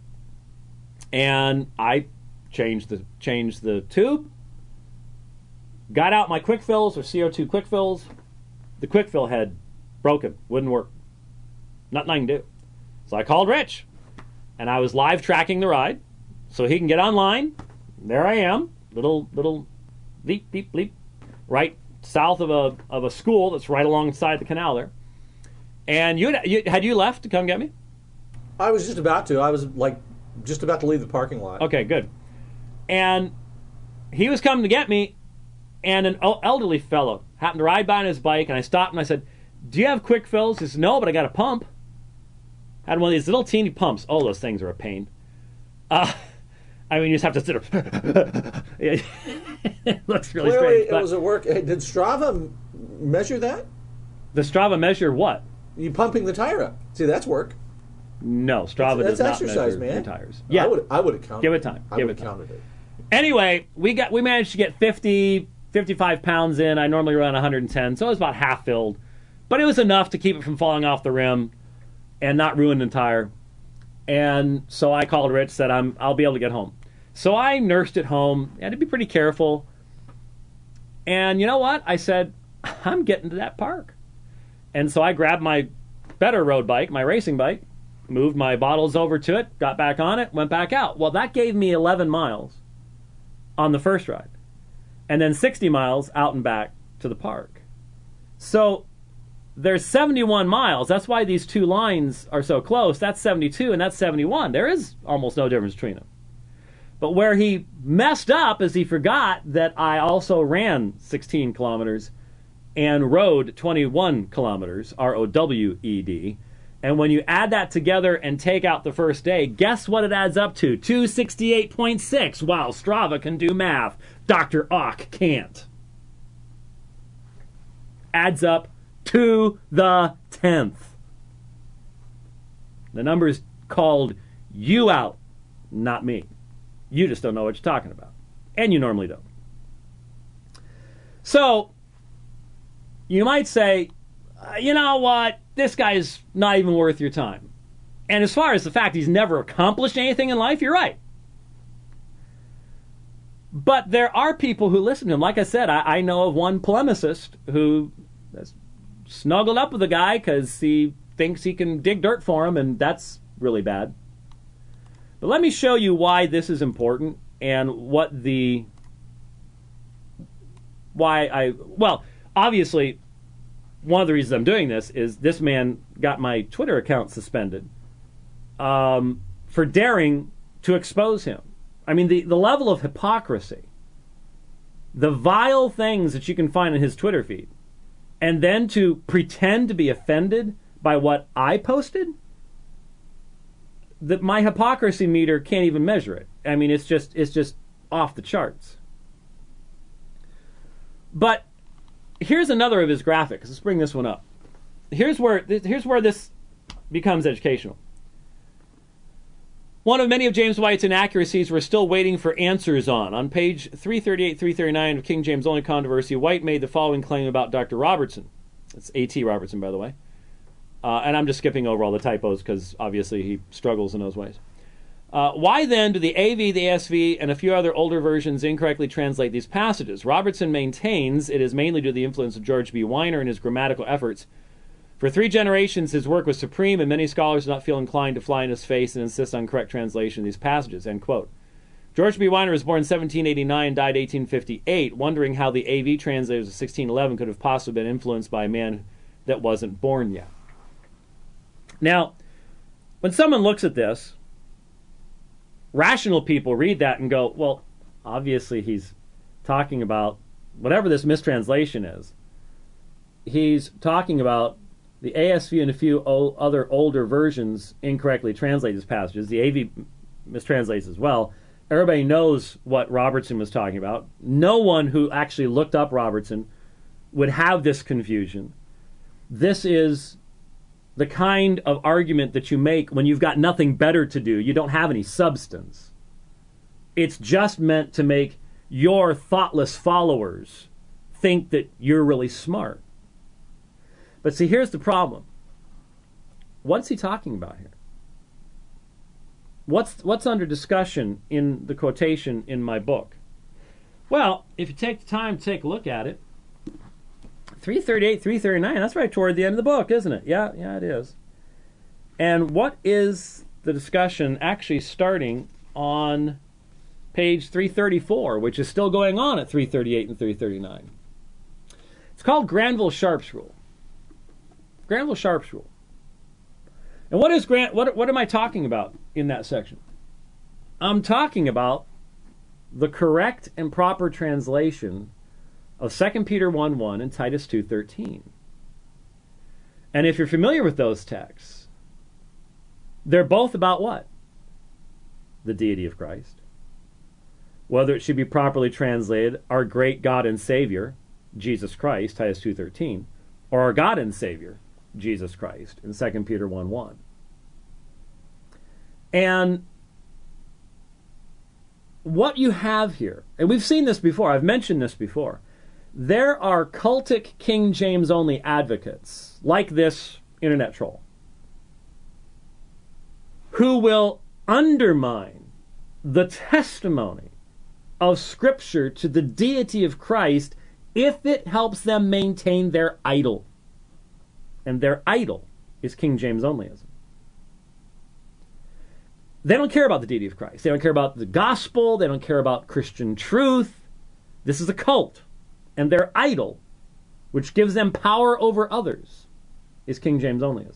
and I changed the changed the tube. Got out my quick fills or C O two quick fills. The quick fill head broken, wouldn't work. Nothing I can do. So I called Rich, and I was live tracking the ride, so he can get online. There I am, little little leap leap leap, right south of a of a school that's right alongside the canal there. And you, you had you left to come get me? I was just about to. I was like just about to leave the parking lot. Okay, good. And he was coming to get me, and an elderly fellow happened to ride by on his bike, and I stopped and I said, "Do you have quick fills?" He said, "No, but I got a pump." I had one of these little teeny pumps. Oh, those things are a pain. Uh, I mean, you just have to sit there. It looks really Clearly, strange. it was at work. Did Strava measure that? The Strava measure what? You pumping the tire up. See, that's work. No, Strava That's, does that's not exercise, measure man. your tires. Yeah, I would. I would have counted. Give it time. I Give would it have time. counted it. Anyway, we got we managed to get fifty, fifty-five pounds in. I normally run one hundred ten, so it was about half filled. But it was enough to keep it from falling off the rim and not ruin the tire. And so I called Rich, said I'm I'll be able to get home. So I nursed it home. I had to be pretty careful. And you know what? I said, I'm getting to that park. And so I grabbed my better road bike, my racing bike, moved my bottles over to it, got back on it, went back out. Well, that gave me eleven miles on the first ride. And then sixty miles out and back to the park. So there's seventy-one miles. That's why these two lines are so close. That's seventy-two and that's seventy-one. There is almost no difference between them. But where he messed up is he forgot that I also ran sixteen kilometers and rode twenty-one kilometers, R O W E D, And when you add that together and take out the first day, guess what it adds up to? two sixty-eight point six. Wow, Strava can do math. Doctor Ock can't. Adds up to the tenth. The number is called you out, not me. You just don't know what you're talking about. And you normally don't. So, you might say, uh, you know what? This guy's not even worth your time. And as far as the fact he's never accomplished anything in life, you're right. But there are people who listen to him. Like I said, I, I know of one polemicist who has snuggled up with a guy because he thinks he can dig dirt for him, and that's really bad. But let me show you why this is important and what the... Why I... Well, obviously, one of the reasons I'm doing this is this man got my Twitter account suspended um, for daring to expose him. I mean, the, the level of hypocrisy, the vile things that you can find in his Twitter feed, and then to pretend to be offended by what I posted, that my hypocrisy meter can't even measure it. I mean, it's just it's just off the charts. But here's another of his graphics. Let's bring this one up. Here's where here's where this becomes educational. One of many of James White's inaccuracies we're still waiting for answers on. On page three thirty-eight, three thirty-nine of King James Only Controversy, White made the following claim about Doctor Robertson. It's A T Robertson, by the way. Uh, and I'm just skipping over all the typos because obviously he struggles in those ways. Uh, why then do the A V, the A S V, and a few other older versions incorrectly translate these passages? Robertson maintains it is mainly due to the influence of George B. Weiner and his grammatical efforts. For three generations, his work was supreme, and many scholars do not feel inclined to fly in his face and insist on correct translation of these passages. End quote. George B. Weiner was born in seventeen eighty-nine and died eighteen fifty-eight, wondering how the A V translators of sixteen eleven could have possibly been influenced by a man that wasn't born yet. Now, when someone looks at this, rational people read that and go, well, obviously he's talking about whatever this mistranslation is. He's talking about the A S V and a few o- other older versions incorrectly translate these passages. The A V mistranslates as well. Everybody knows what Robertson was talking about. No one who actually looked up Robertson would have this confusion. This is the kind of argument that you make when you've got nothing better to do. You don't have any substance. It's just meant to make your thoughtless followers think that you're really smart. But see, here's the problem. What's he talking about here? What's what's under discussion in the quotation in my book? Well, if you take the time to take a look at it, three thirty-eight, three thirty-nine, that's right toward the end of the book, isn't it? Yeah, yeah, it is. And what is the discussion actually starting on page three thirty-four, which is still going on at three thirty-eight and three thirty-nine? It's called Granville-Sharp's rule. Granville-Sharp's rule. And what is Grant? What what am I talking about in that section? I'm talking about the correct and proper translation of Second Peter one one and Titus two thirteen. And if you're familiar with those texts, they're both about what? The deity of Christ. Whether it should be properly translated, our great God and Savior, Jesus Christ, Titus two thirteen, or our God and Savior, Jesus Christ, in Second Peter one one. And what you have here, and we've seen this before, I've mentioned this before, there are cultic King James only advocates, like this internet troll, who will undermine the testimony of Scripture to the deity of Christ if it helps them maintain their idol. And their idol is King James onlyism. They don't care about the deity of Christ. They don't care about the gospel. They don't care about Christian truth. This is a cult. And their idol, which gives them power over others, is King James onlyism.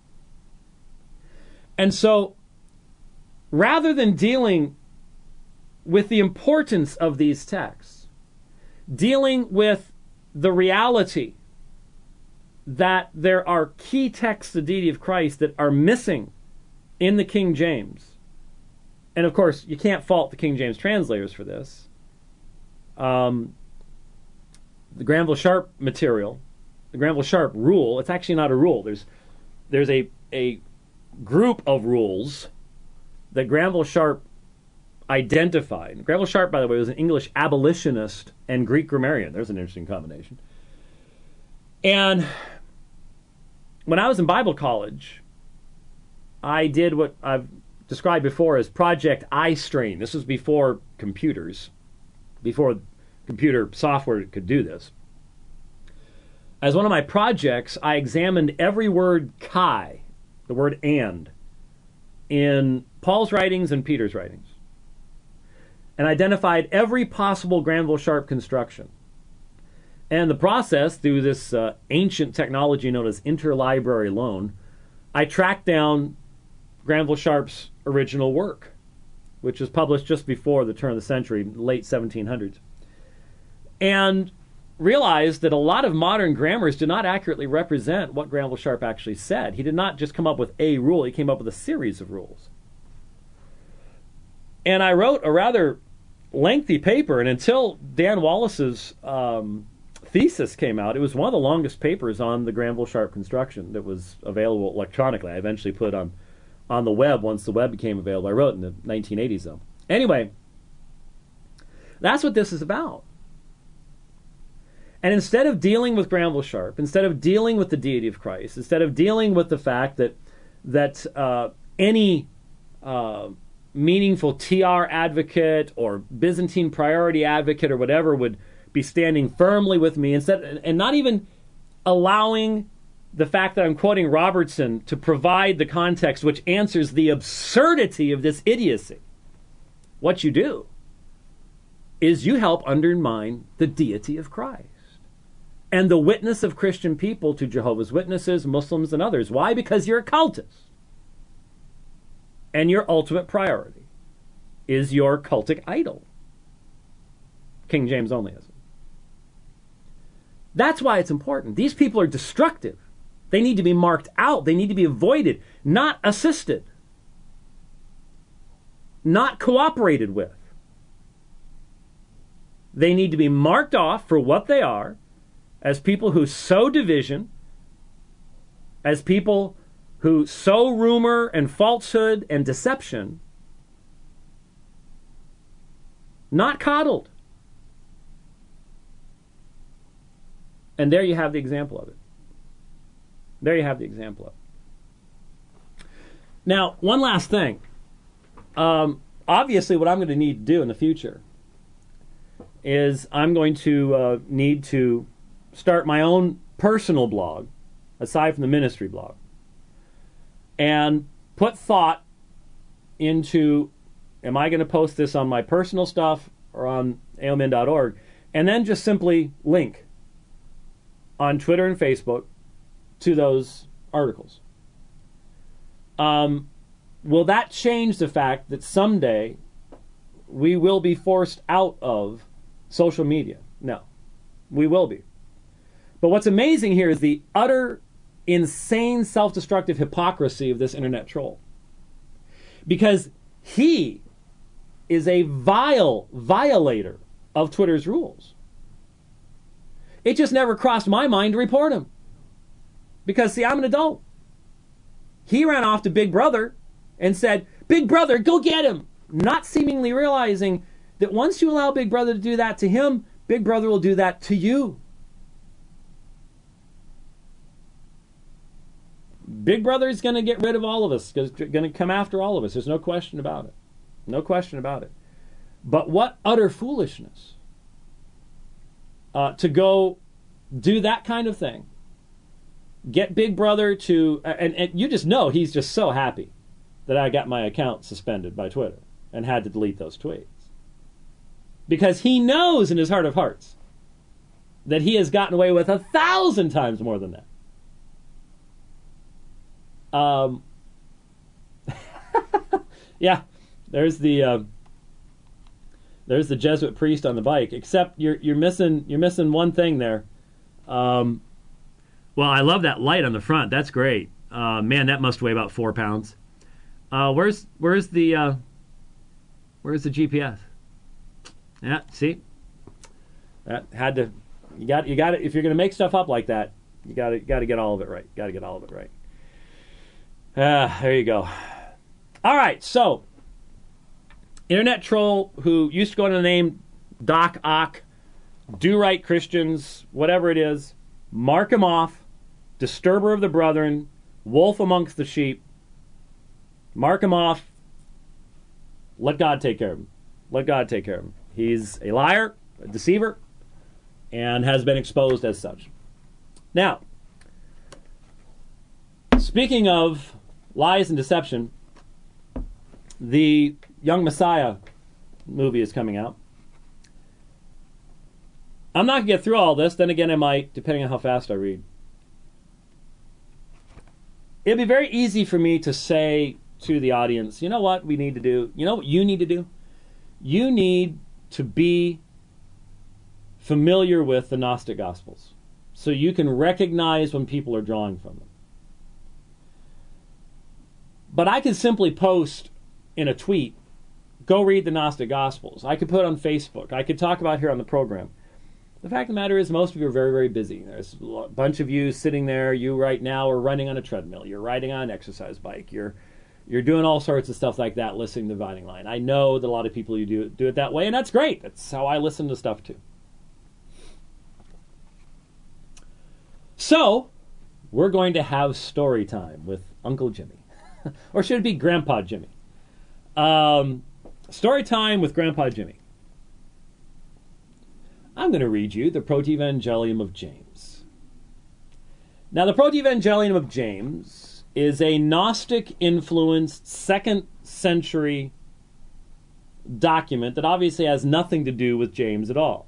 And so, rather than dealing with the importance of these texts, dealing with the reality that there are key texts of the deity of Christ that are missing in the King James. And of course, you can't fault the King James translators for this. Um, the Granville-Sharp material, the Granville-Sharp rule, it's actually not a rule. There's there's a, a group of rules that Granville-Sharp identified. Granville-Sharp, by the way, was an English abolitionist and Greek grammarian. There's an interesting combination. And when I was in Bible college, I did what I've described before as Project iStrain. This was before computers, before computer software could do this. As one of my projects, I examined every word kai, the word and, in Paul's writings and Peter's writings, and identified every possible Granville-Sharp construction. And the process, through this uh, ancient technology known as interlibrary loan, I tracked down Granville-Sharp's original work, which was published just before the turn of the century, late seventeen hundreds, and realized that a lot of modern grammars do not accurately represent what Granville-Sharp actually said. He did not just come up with a rule, he came up with a series of rules. And I wrote a rather lengthy paper, and until Dan Wallace's um, thesis came out, it was one of the longest papers on the Granville-Sharp construction that was available electronically. I eventually put it on, on the web once the web became available. I wrote in the nineteen eighties, though. Anyway, that's what this is about. And instead of dealing with Granville-Sharp, instead of dealing with the deity of Christ, instead of dealing with the fact that that uh, any uh, meaningful T R advocate or Byzantine priority advocate or whatever would be standing firmly with me, instead, and not even allowing the fact that I'm quoting Robertson to provide the context which answers the absurdity of this idiocy. What you do is you help undermine the deity of Christ and the witness of Christian people to Jehovah's Witnesses, Muslims, and others. Why? Because you're a cultist. And your ultimate priority is your cultic idol. King James only isn't. That's why it's important. These people are destructive. They need to be marked out. They need to be avoided, not assisted, not cooperated with. They need to be marked off for what they are, as people who sow division, as people who sow rumor and falsehood and deception, not coddled. And there you have the example of it. There you have the example of it. Now, one last thing. Um, obviously, what I'm going to need to do in the future is I'm going to uh, need to start my own personal blog, aside from the ministry blog, and put thought into, am I going to post this on my personal stuff or on aomin dot org, and then just simply link on Twitter and Facebook to those articles. Um, will that change the fact that someday we will be forced out of social media? No, we will be. But what's amazing here is the utter, insane, self-destructive hypocrisy of this internet troll. Because he is a vile violator of Twitter's rules. It just never crossed my mind to report him. Because, see, I'm an adult. He ran off to Big Brother and said, Big Brother, go get him! Not seemingly realizing that once you allow Big Brother to do that to him, Big Brother will do that to you. Big Brother is going to get rid of all of us, going to come after all of us. There's no question about it. No question about it. But what utter foolishness uh, to go do that kind of thing. Get Big Brother to, and, and you just know he's just so happy that I got my account suspended by Twitter and had to delete those tweets. Because he knows in his heart of hearts that he has gotten away with a thousand times more than that. Um, yeah, there's the uh, there's the Jesuit priest on the bike. Except you're you're missing you're missing one thing there. Um, Well, I love that light on the front. That's great. Uh, man, that must weigh about four pounds. Uh, where's where's the uh, where's the G P S? Yeah, see, that had to. You got you got it. If you're going to make stuff up like that, you got to got to get all of it right. Got to get all of it right. Ah, there you go. All right, so internet troll who used to go under the name Doc Ock, Do Right Christians, whatever it is, mark him off. Disturber of the brethren, wolf amongst the sheep. Mark him off. Let God take care of him. Let God take care of him. He's a liar, a deceiver, and has been exposed as such. Now, speaking of lies and deception, the Young Messiah movie is coming out. I'm not going to get through all this. Then again, I might, depending on how fast I read. It'd be very easy for me to say to the audience, you know what we need to do? You know what you need to do? You need to be familiar with the Gnostic Gospels so you can recognize when people are drawing from them. But I could simply post in a tweet, go read the Gnostic Gospels. I could put it on Facebook. I could talk about it here on the program. The fact of the matter is most of you are very, very busy. There's a bunch of you sitting there. You right now are running on a treadmill. You're riding on an exercise bike. You're you're doing all sorts of stuff like that, listening to the Dividing Line. I know that a lot of people you do, do it that way, and that's great. That's how I listen to stuff too. So, we're going to have story time with Uncle Jimmy. Or should it be Grandpa Jimmy? Um, story time with Grandpa Jimmy. I'm going to read you the Protevangelium of James. Now, the Protevangelium of James is a Gnostic-influenced second century document that obviously has nothing to do with James at all.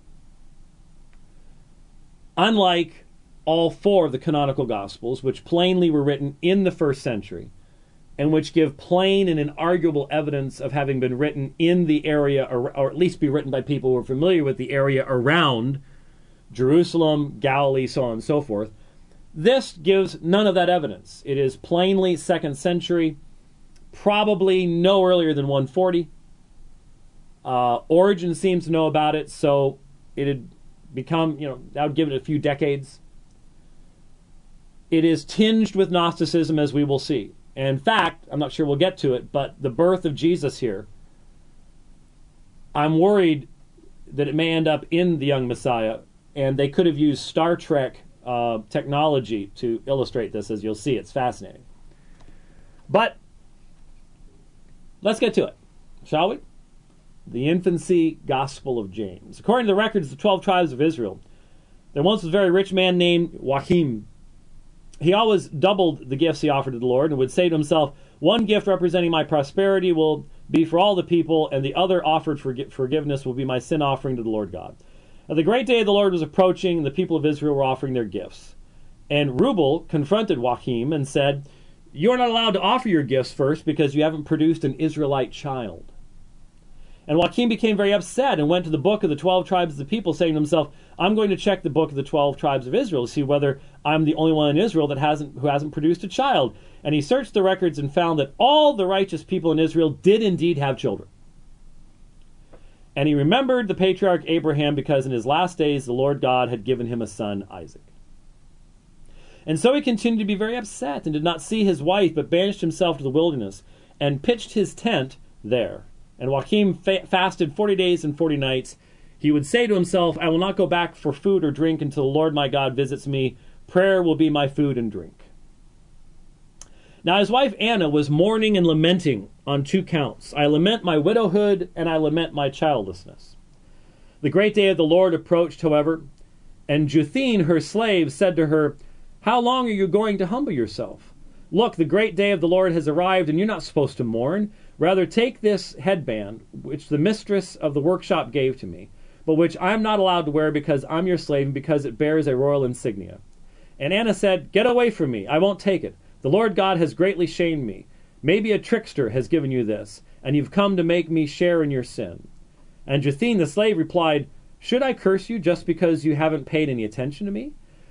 Unlike all four of the canonical Gospels, which plainly were written in the first century, and which give plain and inarguable evidence of having been written in the area, or, or at least be written by people who are familiar with the area around Jerusalem, Galilee, so on and so forth. This gives none of that evidence. It is plainly second century, probably no earlier than one forty. Uh, Origen seems to know about it, so it had become, you know, that would give it a few decades. It is tinged with Gnosticism, as we will see. In fact, I'm not sure we'll get to it, but the birth of Jesus here, I'm worried that it may end up in the Young Messiah, and they could have used Star Trek uh, technology to illustrate this, as you'll see. It's fascinating. But let's get to it, shall we? The infancy Gospel of James. According to the records of the twelve tribes of Israel, there once was a very rich man named Joachim. He always doubled the gifts he offered to the Lord and would say to himself, one gift representing my prosperity will be for all the people, and the other offered for forgiveness will be my sin offering to the Lord God. Now, the great day of the Lord was approaching, and the people of Israel were offering their gifts. And Rubel confronted Joachim and said, you are not allowed to offer your gifts first because you haven't produced an Israelite child. And Joachim became very upset and went to the book of the twelve tribes of the people, saying to himself, I'm going to check the book of the twelve tribes of Israel to see whether I'm the only one in Israel that hasn't who hasn't produced a child. And he searched the records and found that all the righteous people in Israel did indeed have children. And he remembered the patriarch Abraham, because in his last days the Lord God had given him a son, Isaac. And so he continued to be very upset and did not see his wife, but banished himself to the wilderness and pitched his tent there. And Joachim fa- fasted forty days and forty nights. He would say to himself, I will not go back for food or drink until the Lord my God visits me. Prayer will be my food and drink. Now his wife Anna was mourning and lamenting on two counts. I lament my widowhood, and I lament my childlessness. The great day of the Lord approached, however, and Juthine, her slave, said to her, how long are you going to humble yourself? Look, the great day of the Lord has arrived, and you're not supposed to mourn. Rather, take this headband, which the mistress of the workshop gave to me, but which I'm not allowed to wear because I'm your slave and because it bears a royal insignia. And Anna said, get away from me. I won't take it. The Lord God has greatly shamed me. Maybe a trickster has given you this, and you've come to make me share in your sin. And Juthine the slave replied, should I curse you just because you haven't paid any attention to me?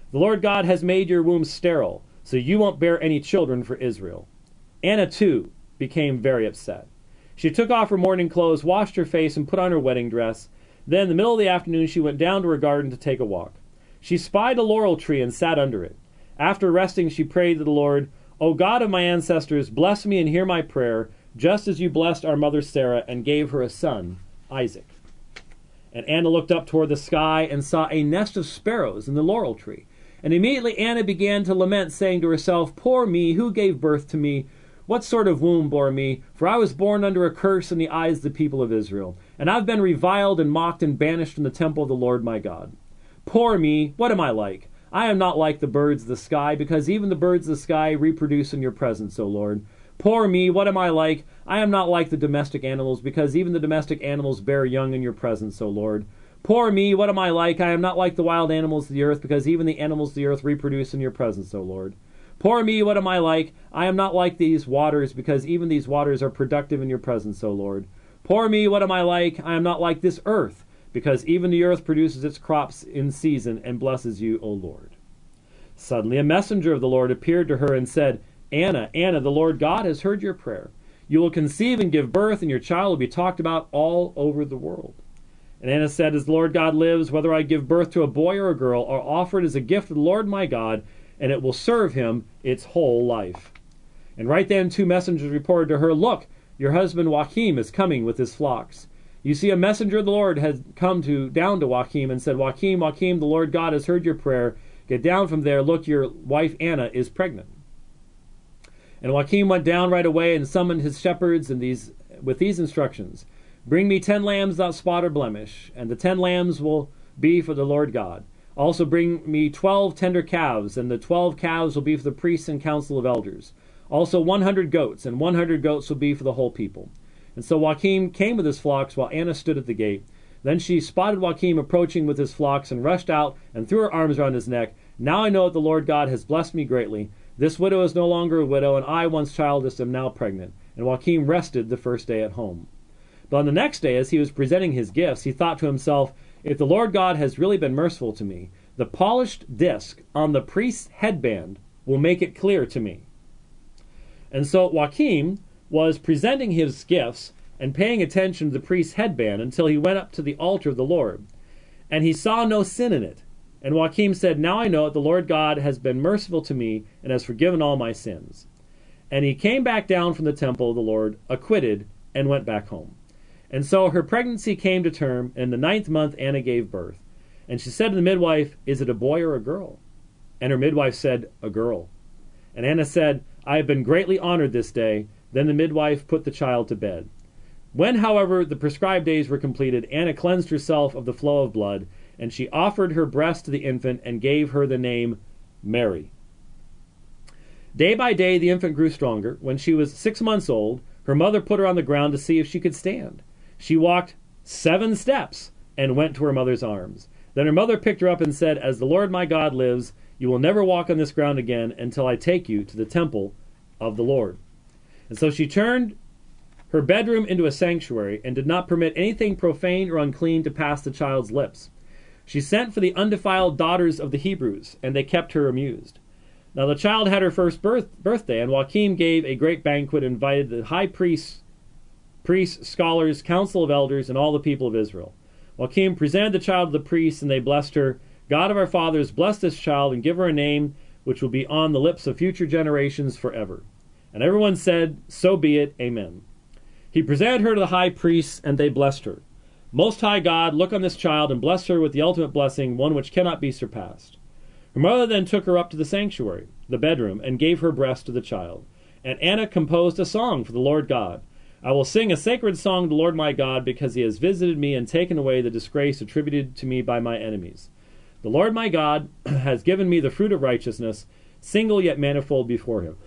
The Lord God has made your womb sterile, so you won't bear any children for Israel." Anna, too, became very upset. She took off her mourning clothes, washed her face, and put on her wedding dress. Then, in the middle of the afternoon, she went down to her garden to take a walk. She spied a laurel tree and sat under it. After resting, she prayed to the Lord, "O God of my ancestors, bless me and hear my prayer, just as you blessed our mother Sarah and gave her a son, Isaac." And Anna looked up toward the sky and saw a nest of sparrows in the laurel tree. And immediately Anna began to lament, saying to herself, "Poor me, who gave birth to me? What sort of womb bore me? For I was born under a curse in the eyes of the people of Israel. And I've been reviled and mocked and banished from the temple of the Lord my God. Poor me, what am I like? I am not like the birds of the sky, because even the birds of the sky reproduce in your presence, O Lord. Poor me, what am I like? I am not like the domestic animals, because even the domestic animals bear young in your presence, O Lord. Poor me, what am I like? I am not like the wild animals of the earth, because even the animals of the earth reproduce in your presence, O Lord. Poor me, what am I like? I am not like these waters, because even these waters are productive in your presence, O Lord. Poor me, what am I like? I am not like this earth, because even the earth produces its crops in season and blesses you, O Lord." Suddenly a messenger of the Lord appeared to her and said, "Anna, Anna, the Lord God has heard your prayer. You will conceive and give birth, and your child will be talked about all over the world." And Anna said, "As the Lord God lives, whether I give birth to a boy or a girl, or offer it as a gift to the Lord my God, and it will serve him its whole life." And right then two messengers reported to her, "Look, your husband Joachim is coming with his flocks. You see, a messenger of the Lord had come to down to Joachim and said, 'Joachim, Joachim, the Lord God has heard your prayer. Get down from there. Look, your wife Anna is pregnant.' And Joachim went down right away and summoned his shepherds and these with these instructions: 'Bring me ten lambs without spot or blemish, and the ten lambs will be for the Lord God. Also bring me twelve tender calves, and the twelve calves will be for the priests and council of elders. Also one hundred goats, and one hundred goats will be for the whole people.' And so Joachim came with his flocks while Anna stood at the gate. Then she spotted Joachim approaching with his flocks and rushed out and threw her arms around his neck. 'Now I know that the Lord God has blessed me greatly. This widow is no longer a widow, and I, once childless, am now pregnant.' And Joachim rested the first day at home. But on the next day, as he was presenting his gifts, he thought to himself, 'If the Lord God has really been merciful to me, the polished disc on the priest's headband will make it clear to me.' And so Joachim was presenting his gifts and paying attention to the priest's headband until he went up to the altar of the Lord. And he saw no sin in it. And Joachim said, 'Now I know that the Lord God has been merciful to me and has forgiven all my sins.' And he came back down from the temple of the Lord, acquitted, and went back home. And so her pregnancy came to term, and in the ninth month Anna gave birth. And she said to the midwife, 'Is it a boy or a girl?' And her midwife said, 'A girl.' And Anna said, 'I have been greatly honored this day.' Then the midwife put the child to bed. When, however, the prescribed days were completed, Anna cleansed herself of the flow of blood, and she offered her breast to the infant and gave her the name Mary. Day by day the infant grew stronger. When she was six months old, her mother put her on the ground to see if she could stand. She walked seven steps and went to her mother's arms. Then her mother picked her up and said, 'As the Lord my God lives, you will never walk on this ground again until I take you to the temple of the Lord.' And so she turned her bedroom into a sanctuary and did not permit anything profane or unclean to pass the child's lips. She sent for the undefiled daughters of the Hebrews, and they kept her amused. Now the child had her first birth, birthday, and Joachim gave a great banquet and invited the high priests, priests, scholars, council of elders, and all the people of Israel. Joachim presented the child to the priests, and they blessed her. 'God of our fathers, bless this child and give her a name which will be on the lips of future generations forever.' And everyone said, 'So be it, amen.' He presented her to the high priests, and they blessed her. 'Most High God, look on this child and bless her with the ultimate blessing, one which cannot be surpassed.' Her mother then took her up to the sanctuary, the bedroom, and gave her breast to the child. And Anna composed a song for the Lord God. 'I will sing a sacred song to the Lord my God, because he has visited me and taken away the disgrace attributed to me by my enemies. The Lord my God has given me the fruit of righteousness, single yet manifold before him.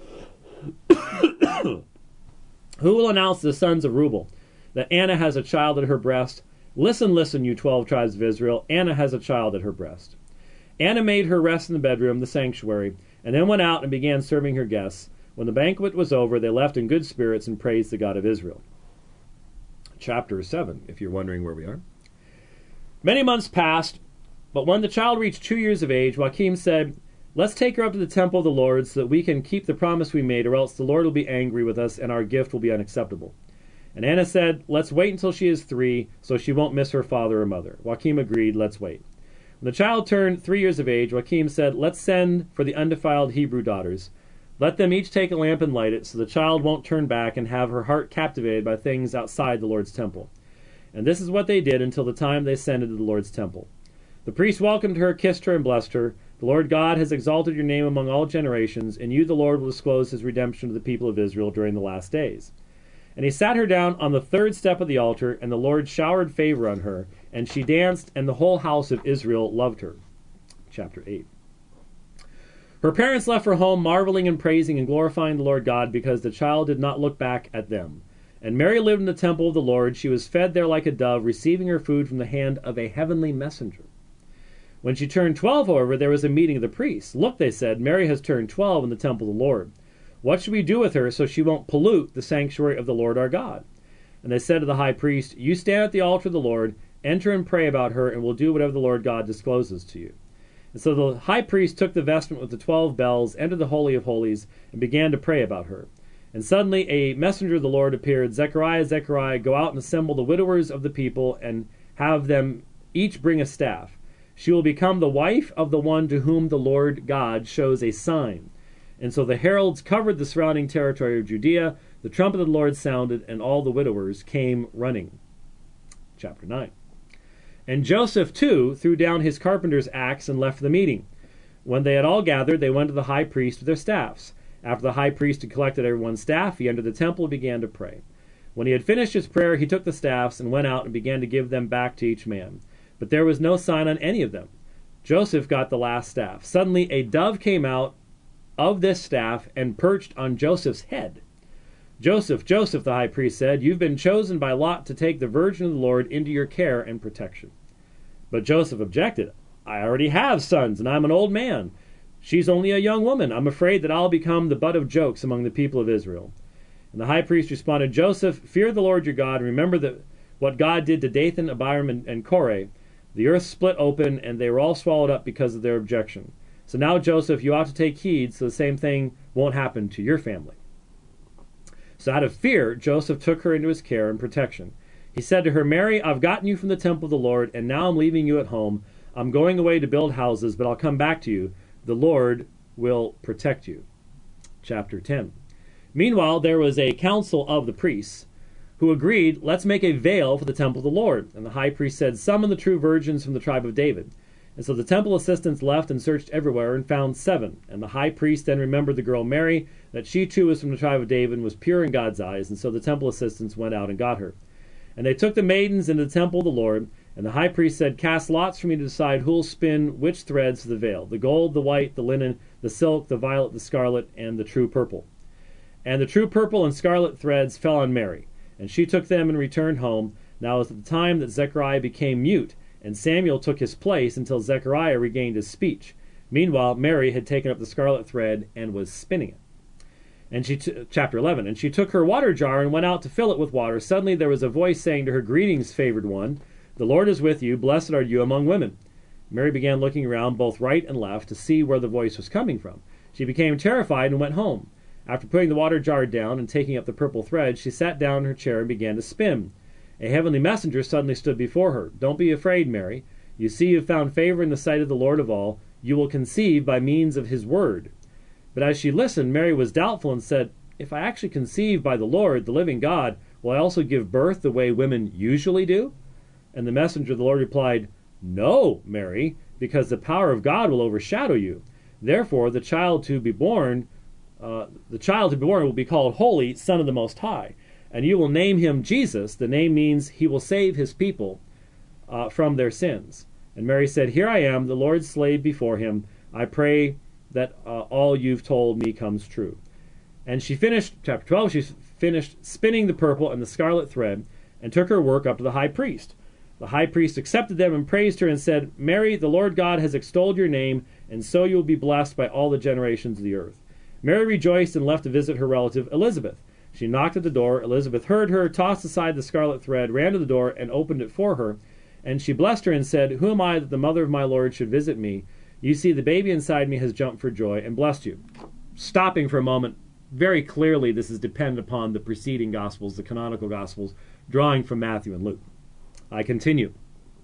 Who will announce to the sons of Reuel that Anna has a child at her breast? Listen, listen, you twelve tribes of Israel. Anna has a child at her breast.' Anna made her rest in the bedroom, the sanctuary, and then went out and began serving her guests. When the banquet was over, they left in good spirits and praised the God of Israel." Chapter seven, if you're wondering where we are. Many months passed, but when the child reached two years of age, Joachim said, Let's take her up to the temple of the Lord so that we can keep the promise we made, or else the Lord will be angry with us and our gift will be unacceptable." And Anna said, "Let's wait until she is three, so she won't miss her father or mother." Joachim agreed, "Let's wait." When the child turned three years of age, Joachim said, "Let's send for the undefiled Hebrew daughters. Let them each take a lamp and light it, so the child won't turn back and have her heart captivated by things outside the Lord's temple." And this is what they did until the time they ascended to the Lord's temple. The priest welcomed her, kissed her, and blessed her. "The Lord God has exalted your name among all generations, and you, the Lord, will disclose his redemption to the people of Israel during the last days." And he sat her down on the third step of the altar, and the Lord showered favor on her, and she danced, and the whole house of Israel loved her. Chapter eight. Her parents left her home, marveling and praising and glorifying the Lord God, because the child did not look back at them. And Mary lived in the temple of the Lord. She was fed there like a dove, receiving her food from the hand of a heavenly messenger. When she turned twelve, however, there was a meeting of the priests. "Look," they said, "Mary has turned twelve in the temple of the Lord. What should we do with her so she won't pollute the sanctuary of the Lord our God?" And they said to the high priest, "You stand at the altar of the Lord, enter and pray about her, and we'll do whatever the Lord God discloses to you." And so the high priest took the vestment with the twelve bells, entered the Holy of Holies, and began to pray about her. And suddenly a messenger of the Lord appeared. "Zechariah, Zechariah, go out and assemble the widowers of the people, and have them each bring a staff. She will become the wife of the one to whom the Lord God shows a sign." And so the heralds covered the surrounding territory of Judea. The trumpet of the Lord sounded, and all the widowers came running. Chapter nine. And Joseph, too, threw down his carpenter's axe and left the meeting. When they had all gathered, they went to the high priest with their staffs. After the high priest had collected everyone's staff, he entered the temple and began to pray. When he had finished his prayer, he took the staffs and went out and began to give them back to each man. But there was no sign on any of them. Joseph got the last staff. Suddenly a dove came out of this staff and perched on Joseph's head. "Joseph, Joseph," the high priest said, "you've been chosen by lot to take the virgin of the Lord into your care and protection." But Joseph objected. "I already have sons, and I'm an old man. She's only a young woman. I'm afraid that I'll become the butt of jokes among the people of Israel." And the high priest responded, "Joseph, fear the Lord your God, and remember that what God did to Dathan, Abiram, and, and Korah. The earth split open, and they were all swallowed up because of their objection. So now, Joseph, you ought to take heed so the same thing won't happen to your family." So out of fear, Joseph took her into his care and protection. He said to her, "Mary, I've gotten you from the temple of the Lord, and now I'm leaving you at home. I'm going away to build houses, but I'll come back to you. The Lord will protect you." Chapter ten. Meanwhile, there was a council of the priests who agreed, "Let's make a veil for the temple of the Lord." And the high priest said, "Summon the true virgins from the tribe of David." And so the temple assistants left and searched everywhere and found seven. And the high priest then remembered the girl Mary, that she too was from the tribe of David and was pure in God's eyes. And so the temple assistants went out and got her. And they took the maidens into the temple of the Lord. And the high priest said, "Cast lots for me to decide who'll spin which threads for the veil, the gold, the white, the linen, the silk, the violet, the scarlet, and the true purple." And the true purple and scarlet threads fell on Mary, and she took them and returned home. Now it was at the time that Zechariah became mute, and Samuel took his place until Zechariah regained his speech. Meanwhile, Mary had taken up the scarlet thread and was spinning it. And she t- chapter eleven. And she took her water jar and went out to fill it with water. Suddenly there was a voice saying to her, "Greetings, favored one. The Lord is with you. Blessed are you among women." Mary began looking around both right and left to see where the voice was coming from. She became terrified and went home. After putting the water jar down and taking up the purple thread, she sat down in her chair and began to spin. A heavenly messenger suddenly stood before her. "Don't be afraid, Mary. You see you have found favor in the sight of the Lord of all. You will conceive by means of his word." But as she listened, Mary was doubtful and said, "If I actually conceive by the Lord, the living God, will I also give birth the way women usually do?" And the messenger of the Lord replied, "No, Mary, because the power of God will overshadow you. Therefore, the child to be born, uh, the child to be born will be called Holy, Son of the Most High, and you will name him Jesus." The name means he will save his people uh, from their sins. And Mary said, "Here I am, the Lord's slave before him. I pray that uh, all you've told me comes true." And she finished, chapter twelve, she finished spinning the purple and the scarlet thread and took her work up to the high priest. The high priest accepted them and praised her and said, "Mary, the Lord God has extolled your name, and so you will be blessed by all the generations of the earth." Mary rejoiced and left to visit her relative Elizabeth. She knocked at the door. Elizabeth heard her, tossed aside the scarlet thread, ran to the door, and opened it for her. And she blessed her and said, "Who am I that the mother of my Lord should visit me? You see, the baby inside me has jumped for joy and blessed you. Stopping for a moment, very clearly this is dependent upon the preceding Gospels, the canonical Gospels, drawing from Matthew and Luke. I continue.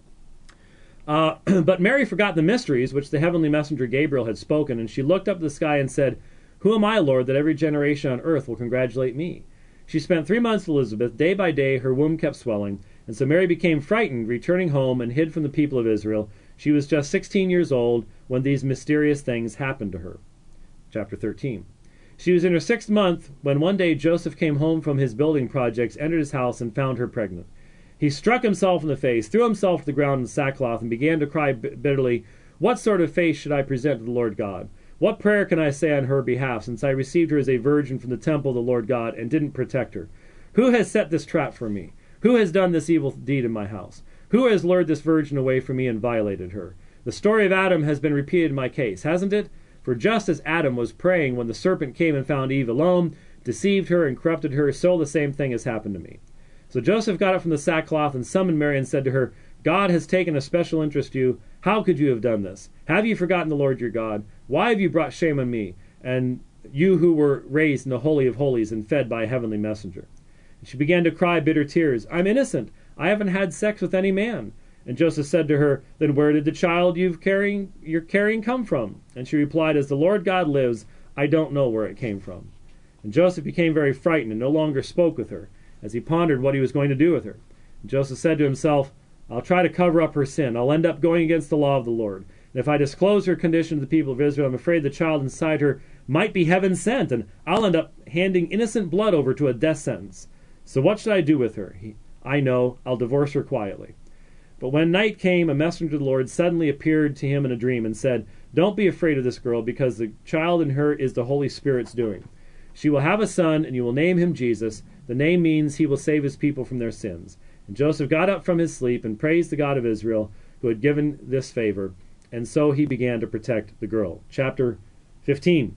Uh, but Mary forgot the mysteries which the heavenly messenger Gabriel had spoken, and she looked up to the sky and said, Who am I, Lord, that every generation on earth will congratulate me? She spent three months with Elizabeth. Day by day her womb kept swelling, and so Mary became frightened, returning home, and hid from the people of Israel. She was just sixteen years old when these mysterious things happened to her. Chapter thirteen. She was in her sixth month when one day Joseph came home from his building projects, entered his house, and found her pregnant. He struck himself in the face, threw himself to the ground in sackcloth, and began to cry bitterly, What sort of face should I present to the Lord God? What prayer can I say on her behalf, since I received her as a virgin from the temple of the Lord God and didn't protect her? Who has set this trap for me? Who has done this evil deed in my house? Who has lured this virgin away from me and violated her? The story of Adam has been repeated in my case, hasn't it? For just as Adam was praying when the serpent came and found Eve alone, deceived her and corrupted her, so the same thing has happened to me. So Joseph got up from the sackcloth and summoned Mary and said to her, God has taken a special interest in you. How could you have done this? Have you forgotten the Lord your God? Why have you brought shame on me, and you who were raised in the Holy of Holies and fed by a heavenly messenger? And she began to cry bitter tears. I'm innocent. I haven't had sex with any man. And Joseph said to her, Then where did the child you've carrying, you're carrying come from? And she replied, As the Lord God lives, I don't know where it came from. And Joseph became very frightened and no longer spoke with her, as he pondered what he was going to do with her. And Joseph said to himself, I'll try to cover up her sin. I'll end up going against the law of the Lord. And if I disclose her condition to the people of Israel, I'm afraid the child inside her might be heaven sent, and I'll end up handing innocent blood over to a death sentence. So what should I do with her? He, I know, I'll divorce her quietly. But when night came, a messenger of the Lord suddenly appeared to him in a dream and said, Don't be afraid of this girl, because the child in her is the Holy Spirit's doing. She will have a son, and you will name him Jesus. The name means he will save his people from their sins. And Joseph got up from his sleep and praised the God of Israel, who had given this favor. And so he began to protect the girl. Chapter fifteen.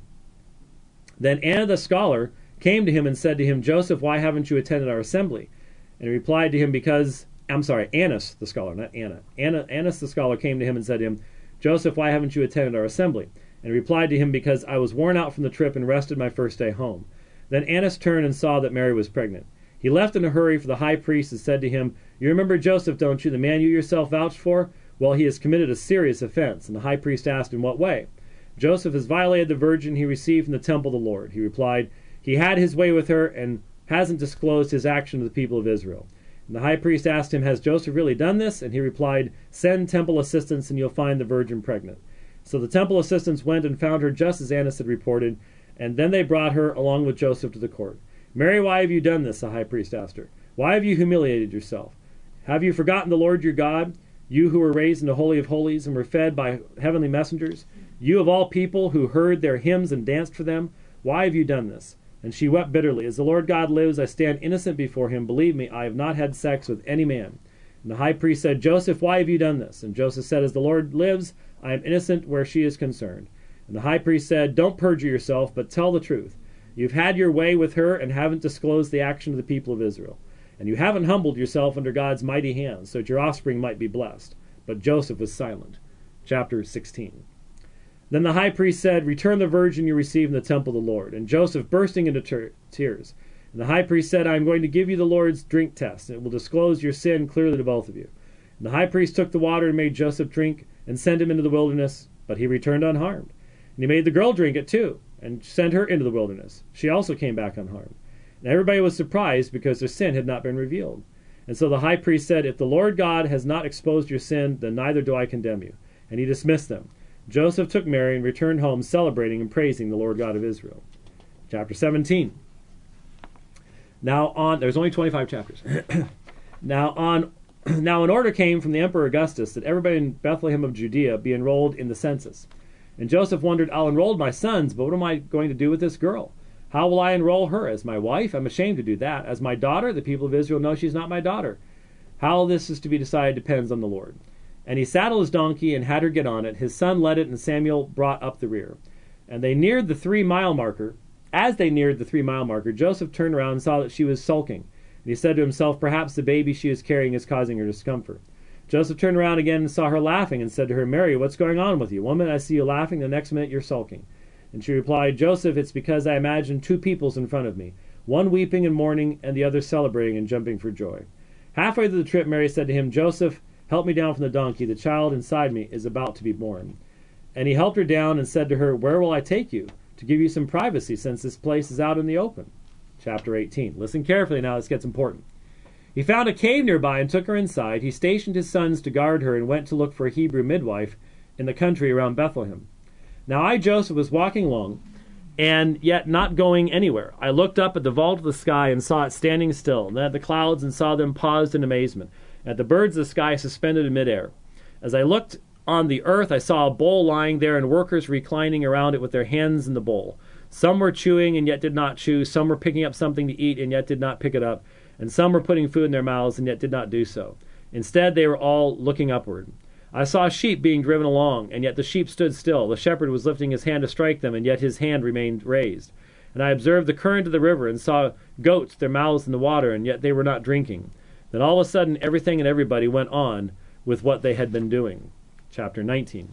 Then Anna the scholar came to him and said to him, Joseph, why haven't you attended our assembly? And he replied to him, because, I'm sorry, Annas the scholar, not Anna. Anna. Annas the scholar came to him and said to him, Joseph, why haven't you attended our assembly? And he replied to him, because I was worn out from the trip and rested my first day home. Then Annas turned and saw that Mary was pregnant. He left in a hurry for the high priest and said to him, You remember Joseph, don't you, the man you yourself vouched for? Well, he has committed a serious offense. And the high priest asked, In what way? Joseph has violated the virgin he received from the temple of the Lord. He replied, He had his way with her and hasn't disclosed his action to the people of Israel. And the high priest asked him, Has Joseph really done this? And he replied, Send temple assistants and you'll find the virgin pregnant. So the temple assistants went and found her just as Annas had reported, and then they brought her along with Joseph to the court. Mary, why have you done this? The high priest asked her. Why have you humiliated yourself? Have you forgotten the Lord your God, you who were raised in the Holy of Holies and were fed by heavenly messengers? You of all people who heard their hymns and danced for them? Why have you done this? And she wept bitterly. As the Lord God lives, I stand innocent before him. Believe me, I have not had sex with any man. And the high priest said, Joseph, why have you done this? And Joseph said, As the Lord lives, I am innocent where she is concerned. And the high priest said, Don't perjure yourself, but tell the truth. You've had your way with her and haven't disclosed the action of the people of Israel. And you haven't humbled yourself under God's mighty hand, so that your offspring might be blessed. But Joseph was silent. Chapter sixteen. Then the high priest said, Return the virgin you received in the temple of the Lord. And Joseph, bursting into ter- tears. And the high priest said, I am going to give you the Lord's drink test, and it will disclose your sin clearly to both of you. And the high priest took the water and made Joseph drink, and sent him into the wilderness, but he returned unharmed. And he made the girl drink it too, and sent her into the wilderness. She also came back unharmed. And everybody was surprised because their sin had not been revealed. And so the high priest said, If the Lord God has not exposed your sin, then neither do I condemn you. And he dismissed them. Joseph took Mary and returned home, celebrating and praising the Lord God of Israel. Chapter seventeen. Now on, there's only twenty-five chapters. now on, now an order came from the Emperor Augustus that everybody in Bethlehem of Judea be enrolled in the census. And Joseph wondered, I'll enroll my sons, but what am I going to do with this girl? How will I enroll her? As my wife? I'm ashamed to do that. As my daughter? The people of Israel know she's not my daughter. How this is to be decided depends on the Lord. And he saddled his donkey and had her get on it. His son led it, and Samuel brought up the rear. And they neared the three-mile marker. As they neared the three-mile marker, Joseph turned around and saw that she was sulking. And he said to himself, Perhaps the baby she is carrying is causing her discomfort. Joseph turned around again and saw her laughing and said to her, Mary, what's going on with you? One minute I see you laughing, the next minute you're sulking. And she replied, Joseph, it's because I imagine two peoples in front of me, one weeping and mourning and the other celebrating and jumping for joy. Halfway through the trip, Mary said to him, Joseph, help me down from the donkey. The child inside me is about to be born. And he helped her down and said to her, where will I take you to give you some privacy since this place is out in the open? Chapter eighteen. Listen carefully now, this gets important. He found a cave nearby and took her inside. He stationed his sons to guard her and went to look for a Hebrew midwife in the country around Bethlehem. Now I, Joseph, was walking along, and yet not going anywhere. I looked up at the vault of the sky and saw it standing still, and then at the clouds and saw them paused in amazement, at the birds of the sky suspended in midair. As I looked on the earth, I saw a bowl lying there and workers reclining around it with their hands in the bowl. Some were chewing and yet did not chew. Some were picking up something to eat and yet did not pick it up. And some were putting food in their mouths and yet did not do so. Instead, they were all looking upward. I saw sheep being driven along, and yet the sheep stood still. The shepherd was lifting his hand to strike them, and yet his hand remained raised. And I observed the current of the river, and saw goats, their mouths in the water, and yet they were not drinking. Then all of a sudden, everything and everybody went on with what they had been doing. Chapter nineteen.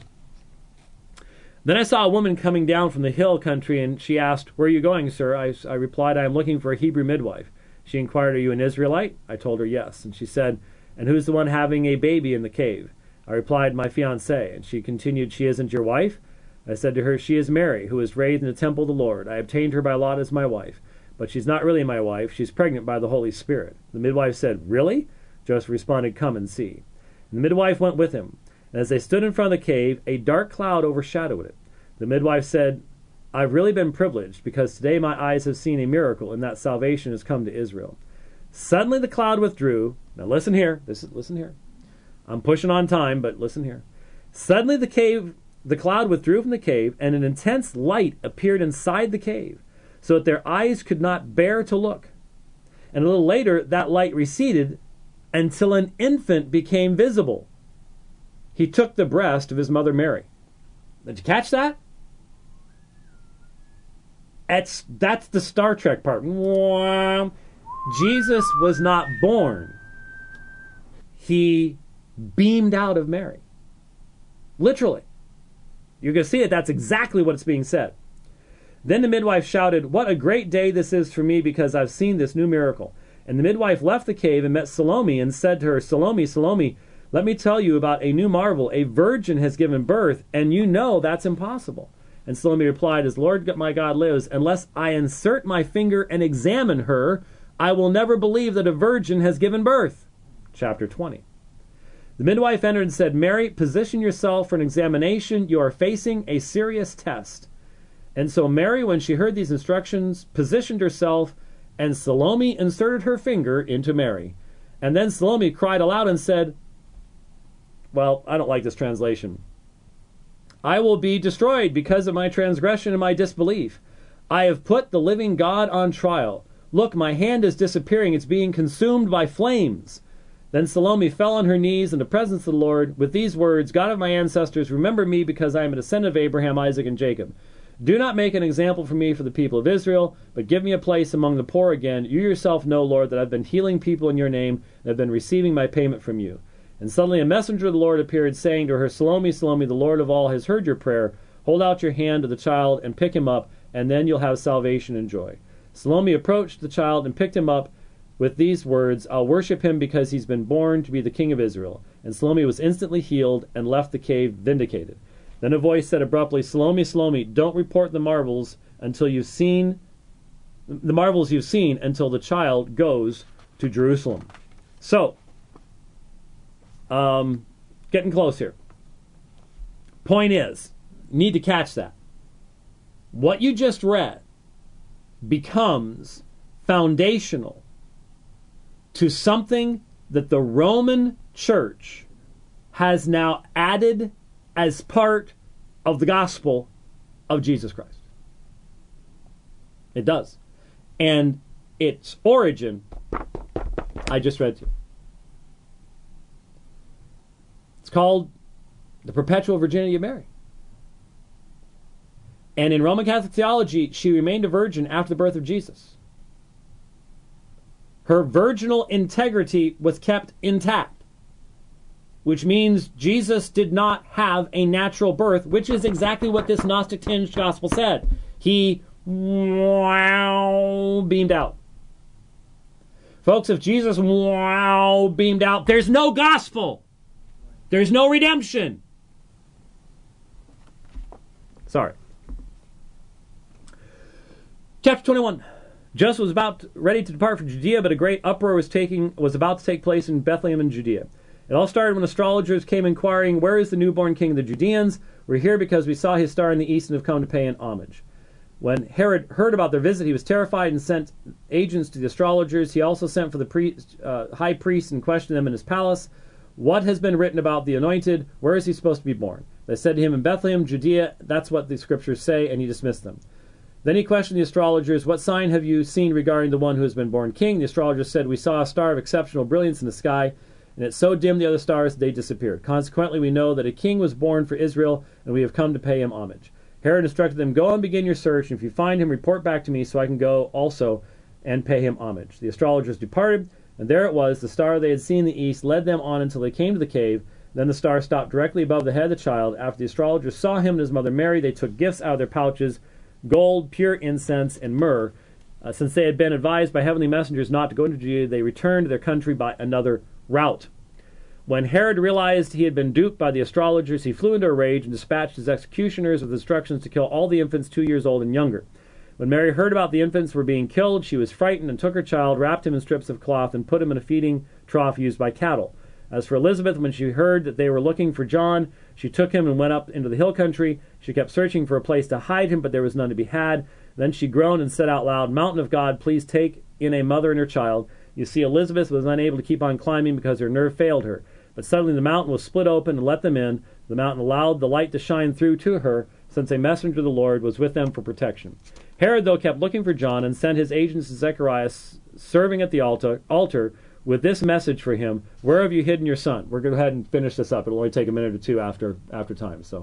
Then I saw a woman coming down from the hill country, and she asked, where are you going, sir? I, I replied, I am looking for a Hebrew midwife. She inquired, are you an Israelite? I told her yes. And she said, and who's the one having a baby in the cave? I replied, my fiancée. And she continued, she isn't your wife? I said to her, she is Mary, who was raised in the temple of the Lord. I obtained her by lot as my wife. But she's not really my wife. She's pregnant by the Holy Spirit. The midwife said, really? Joseph responded, come and see. And the midwife went with him. And as they stood in front of the cave, a dark cloud overshadowed it. The midwife said, I've really been privileged, because today my eyes have seen a miracle, and that salvation has come to Israel. Suddenly the cloud withdrew. Now listen here. This is, listen here. I'm pushing on time, but listen here. Suddenly the cave, the cloud withdrew from the cave, and an intense light appeared inside the cave, so that their eyes could not bear to look. And a little later, that light receded until an infant became visible. He took the breast of his mother Mary. Did you catch that? That's, that's the Star Trek part. Jesus was not born. He beamed out of Mary. Literally. You're going to see it. That's exactly what it's being said. Then the midwife shouted, what a great day this is for me, because I've seen this new miracle. And the midwife left the cave and met Salome and said to her, Salome, Salome, let me tell you about a new marvel. A virgin has given birth, and you know that's impossible. And Salome replied, as Lord my God lives, unless I insert my finger and examine her, I will never believe that a virgin has given birth. Chapter twenty. The midwife entered and said, Mary, position yourself for an examination. You are facing a serious test. And so Mary, when she heard these instructions, positioned herself, and Salome inserted her finger into Mary. And then Salome cried aloud and said, well, I don't like this translation. I will be destroyed because of my transgression and my disbelief. I have put the living God on trial. Look, my hand is disappearing. It's being consumed by flames. Then Salome fell on her knees in the presence of the Lord with these words, God of my ancestors, remember me because I am a descendant of Abraham, Isaac, and Jacob. Do not make an example for me for the people of Israel, but give me a place among the poor again. You yourself know, Lord, that I've been healing people in your name and have been receiving my payment from you. And suddenly a messenger of the Lord appeared, saying to her, Salome, Salome, the Lord of all has heard your prayer. Hold out your hand to the child and pick him up, and then you'll have salvation and joy. Salome approached the child and picked him up with these words, I'll worship him because he's been born to be the king of Israel. And Salome was instantly healed and left the cave vindicated. Then a voice said abruptly, Salome, Salome, don't report the marvels until you've seen the marvels you've seen until the child goes to Jerusalem. So, um, getting close here. Point is, need to catch that. What you just read becomes foundational to something that the Roman Church has now added as part of the gospel of Jesus Christ. It does. And its origin, I just read to you. It's called the perpetual virginity of Mary. And in Roman Catholic theology, she remained a virgin after the birth of Jesus. Her virginal integrity was kept intact. which means Jesus did not have a natural birth, which is exactly what this Gnostic tinged gospel said. He wow beamed out. Folks, if Jesus wow beamed out, there's no gospel. There's no redemption. Sorry. Chapter twenty-one. Joseph was about to, ready to depart for Judea, but a great uproar was taking was about to take place in Bethlehem in Judea. It all started when astrologers came inquiring, "Where is the newborn king of the Judeans? We're here because we saw his star in the east and have come to pay him homage." When Herod heard about their visit, he was terrified and sent agents to the astrologers. He also sent for the priest, uh, high priest and questioned them in his palace. "What has been written about the anointed? Where is he supposed to be born?" They said to him, "In Bethlehem, Judea." That's what the scriptures say, and he dismissed them. Then he questioned the astrologers, "What sign have you seen regarding the one who has been born king?" The astrologers said, "We saw a star of exceptional brilliance in the sky, and it so dimmed the other stars that they disappeared. Consequently, we know that a king was born for Israel, and we have come to pay him homage." Herod instructed them, "Go and begin your search, and if you find him, report back to me so I can go also and pay him homage." The astrologers departed, and there it was, the star they had seen in the east led them on until they came to the cave. Then the star stopped directly above the head of the child. After the astrologers saw him and his mother Mary, they took gifts out of their pouches, gold, pure incense, and myrrh. Uh, since they had been advised by heavenly messengers not to go into Judea, they returned to their country by another route. When Herod realized he had been duped by the astrologers, he flew into a rage and dispatched his executioners with instructions to kill all the infants two years old and younger. When Mary heard about the infants were being killed, she was frightened and took her child, wrapped him in strips of cloth, and put him in a feeding trough used by cattle. As for Elizabeth, when she heard that they were looking for John, she took him and went up into the hill country. She kept searching for a place to hide him, but there was none to be had. Then she groaned and said out loud, "Mountain of God, please take in a mother and her child." You see, Elizabeth was unable to keep on climbing because her nerve failed her. But suddenly the mountain was split open and let them in. The mountain allowed the light to shine through to her, since a messenger of the Lord was with them for protection. Herod, though, kept looking for John and sent his agents to Zechariah, serving at the altar, altar with this message for him: "Where have you hidden your son?" We're going to go ahead and finish this up. It'll only take a minute or two after after time. So,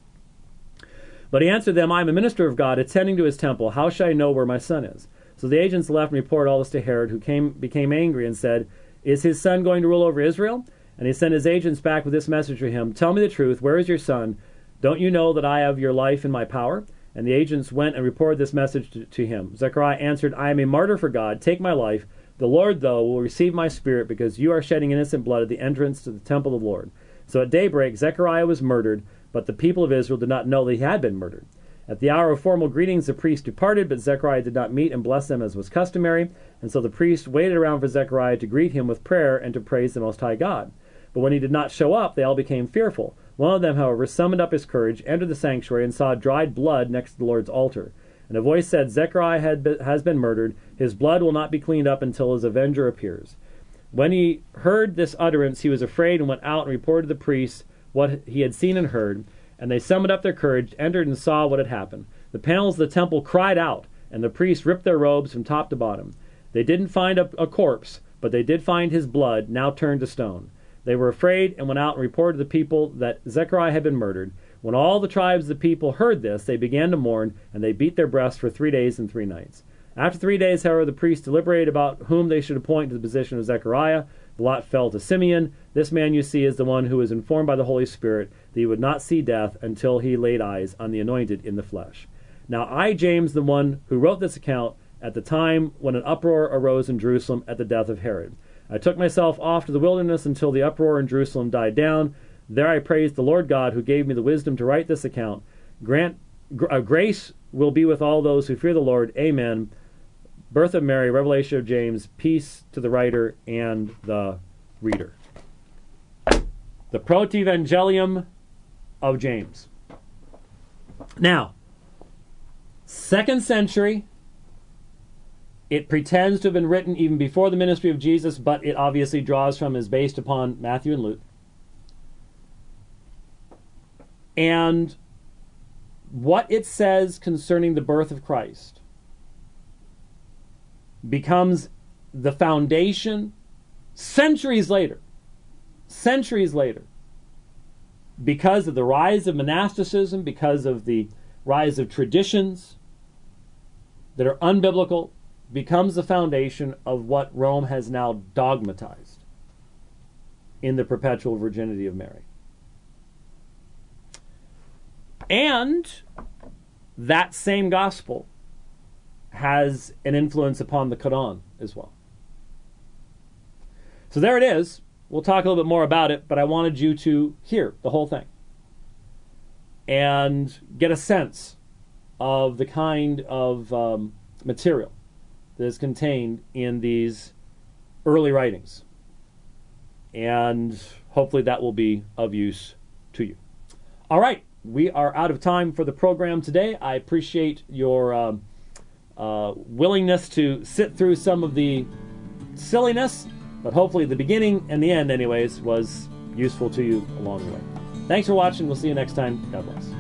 but he answered them, "I am a minister of God, attending to his temple. How shall I know where my son is?" So the agents left and reported all this to Herod, who came became angry and said, "Is his son going to rule over Israel?" And he sent his agents back with this message for him: "Tell me the truth. Where is your son? Don't you know that I have your life in my power?" And the agents went and reported this message to, to him. Zechariah answered, "I am a martyr for God. Take my life. The Lord, though, will receive my spirit, because you are shedding innocent blood at the entrance to the temple of the Lord." So at daybreak Zechariah was murdered, but the people of Israel did not know that he had been murdered. At the hour of formal greetings the priest departed, but Zechariah did not meet and bless them as was customary. And so the priest waited around for Zechariah to greet him with prayer and to praise the Most High God. But when he did not show up, they all became fearful. One of them, however, summoned up his courage, entered the sanctuary, and saw dried blood next to the Lord's altar. And a voice said, "Zechariah had be- has been murdered. His blood will not be cleaned up until his avenger appears." When he heard this utterance, he was afraid and went out and reported to the priests what he had seen and heard. And they summoned up their courage, entered, and saw what had happened. The panels of the temple cried out, and the priests ripped their robes from top to bottom. They didn't find a, a corpse, but they did find his blood, now turned to stone. They were afraid and went out and reported to the people that Zechariah had been murdered. When all the tribes of the people heard this, they began to mourn, and they beat their breasts for three days and three nights. After three days, however, the priests deliberated about whom they should appoint to the position of Zechariah. The lot fell to Simeon. This man, you see, is the one who was informed by the Holy Spirit that he would not see death until he laid eyes on the anointed in the flesh. Now I, James, the one who wrote this account, at the time when an uproar arose in Jerusalem at the death of Herod, I took myself off to the wilderness until the uproar in Jerusalem died down. There I praised the Lord God, who gave me the wisdom to write this account. Grant gr- uh, grace will be with all those who fear the Lord. Amen. Birth of Mary, Revelation of James, peace to the writer and the reader. The Protevangelium of James. Now, second century. It pretends to have been written even before the ministry of Jesus, but it obviously draws from, is based upon Matthew and Luke. And what it says concerning the birth of Christ becomes the foundation centuries later, centuries later, because of the rise of monasticism, because of the rise of traditions that are unbiblical, becomes the foundation of what Rome has now dogmatized. in the perpetual virginity of Mary. And that same gospel has an influence upon the Quran as well. So there it is. We'll talk a little bit more about it, but I wanted you to hear the whole thing and get a sense of the kind of um, material that is contained in these early writings. And hopefully that will be of use to you. All right, we are out of time for the program today. I appreciate your um, uh, willingness to sit through some of the silliness, but hopefully the beginning and the end, anyways, was useful to you along the way. Thanks for watching. We'll see you next time. God bless.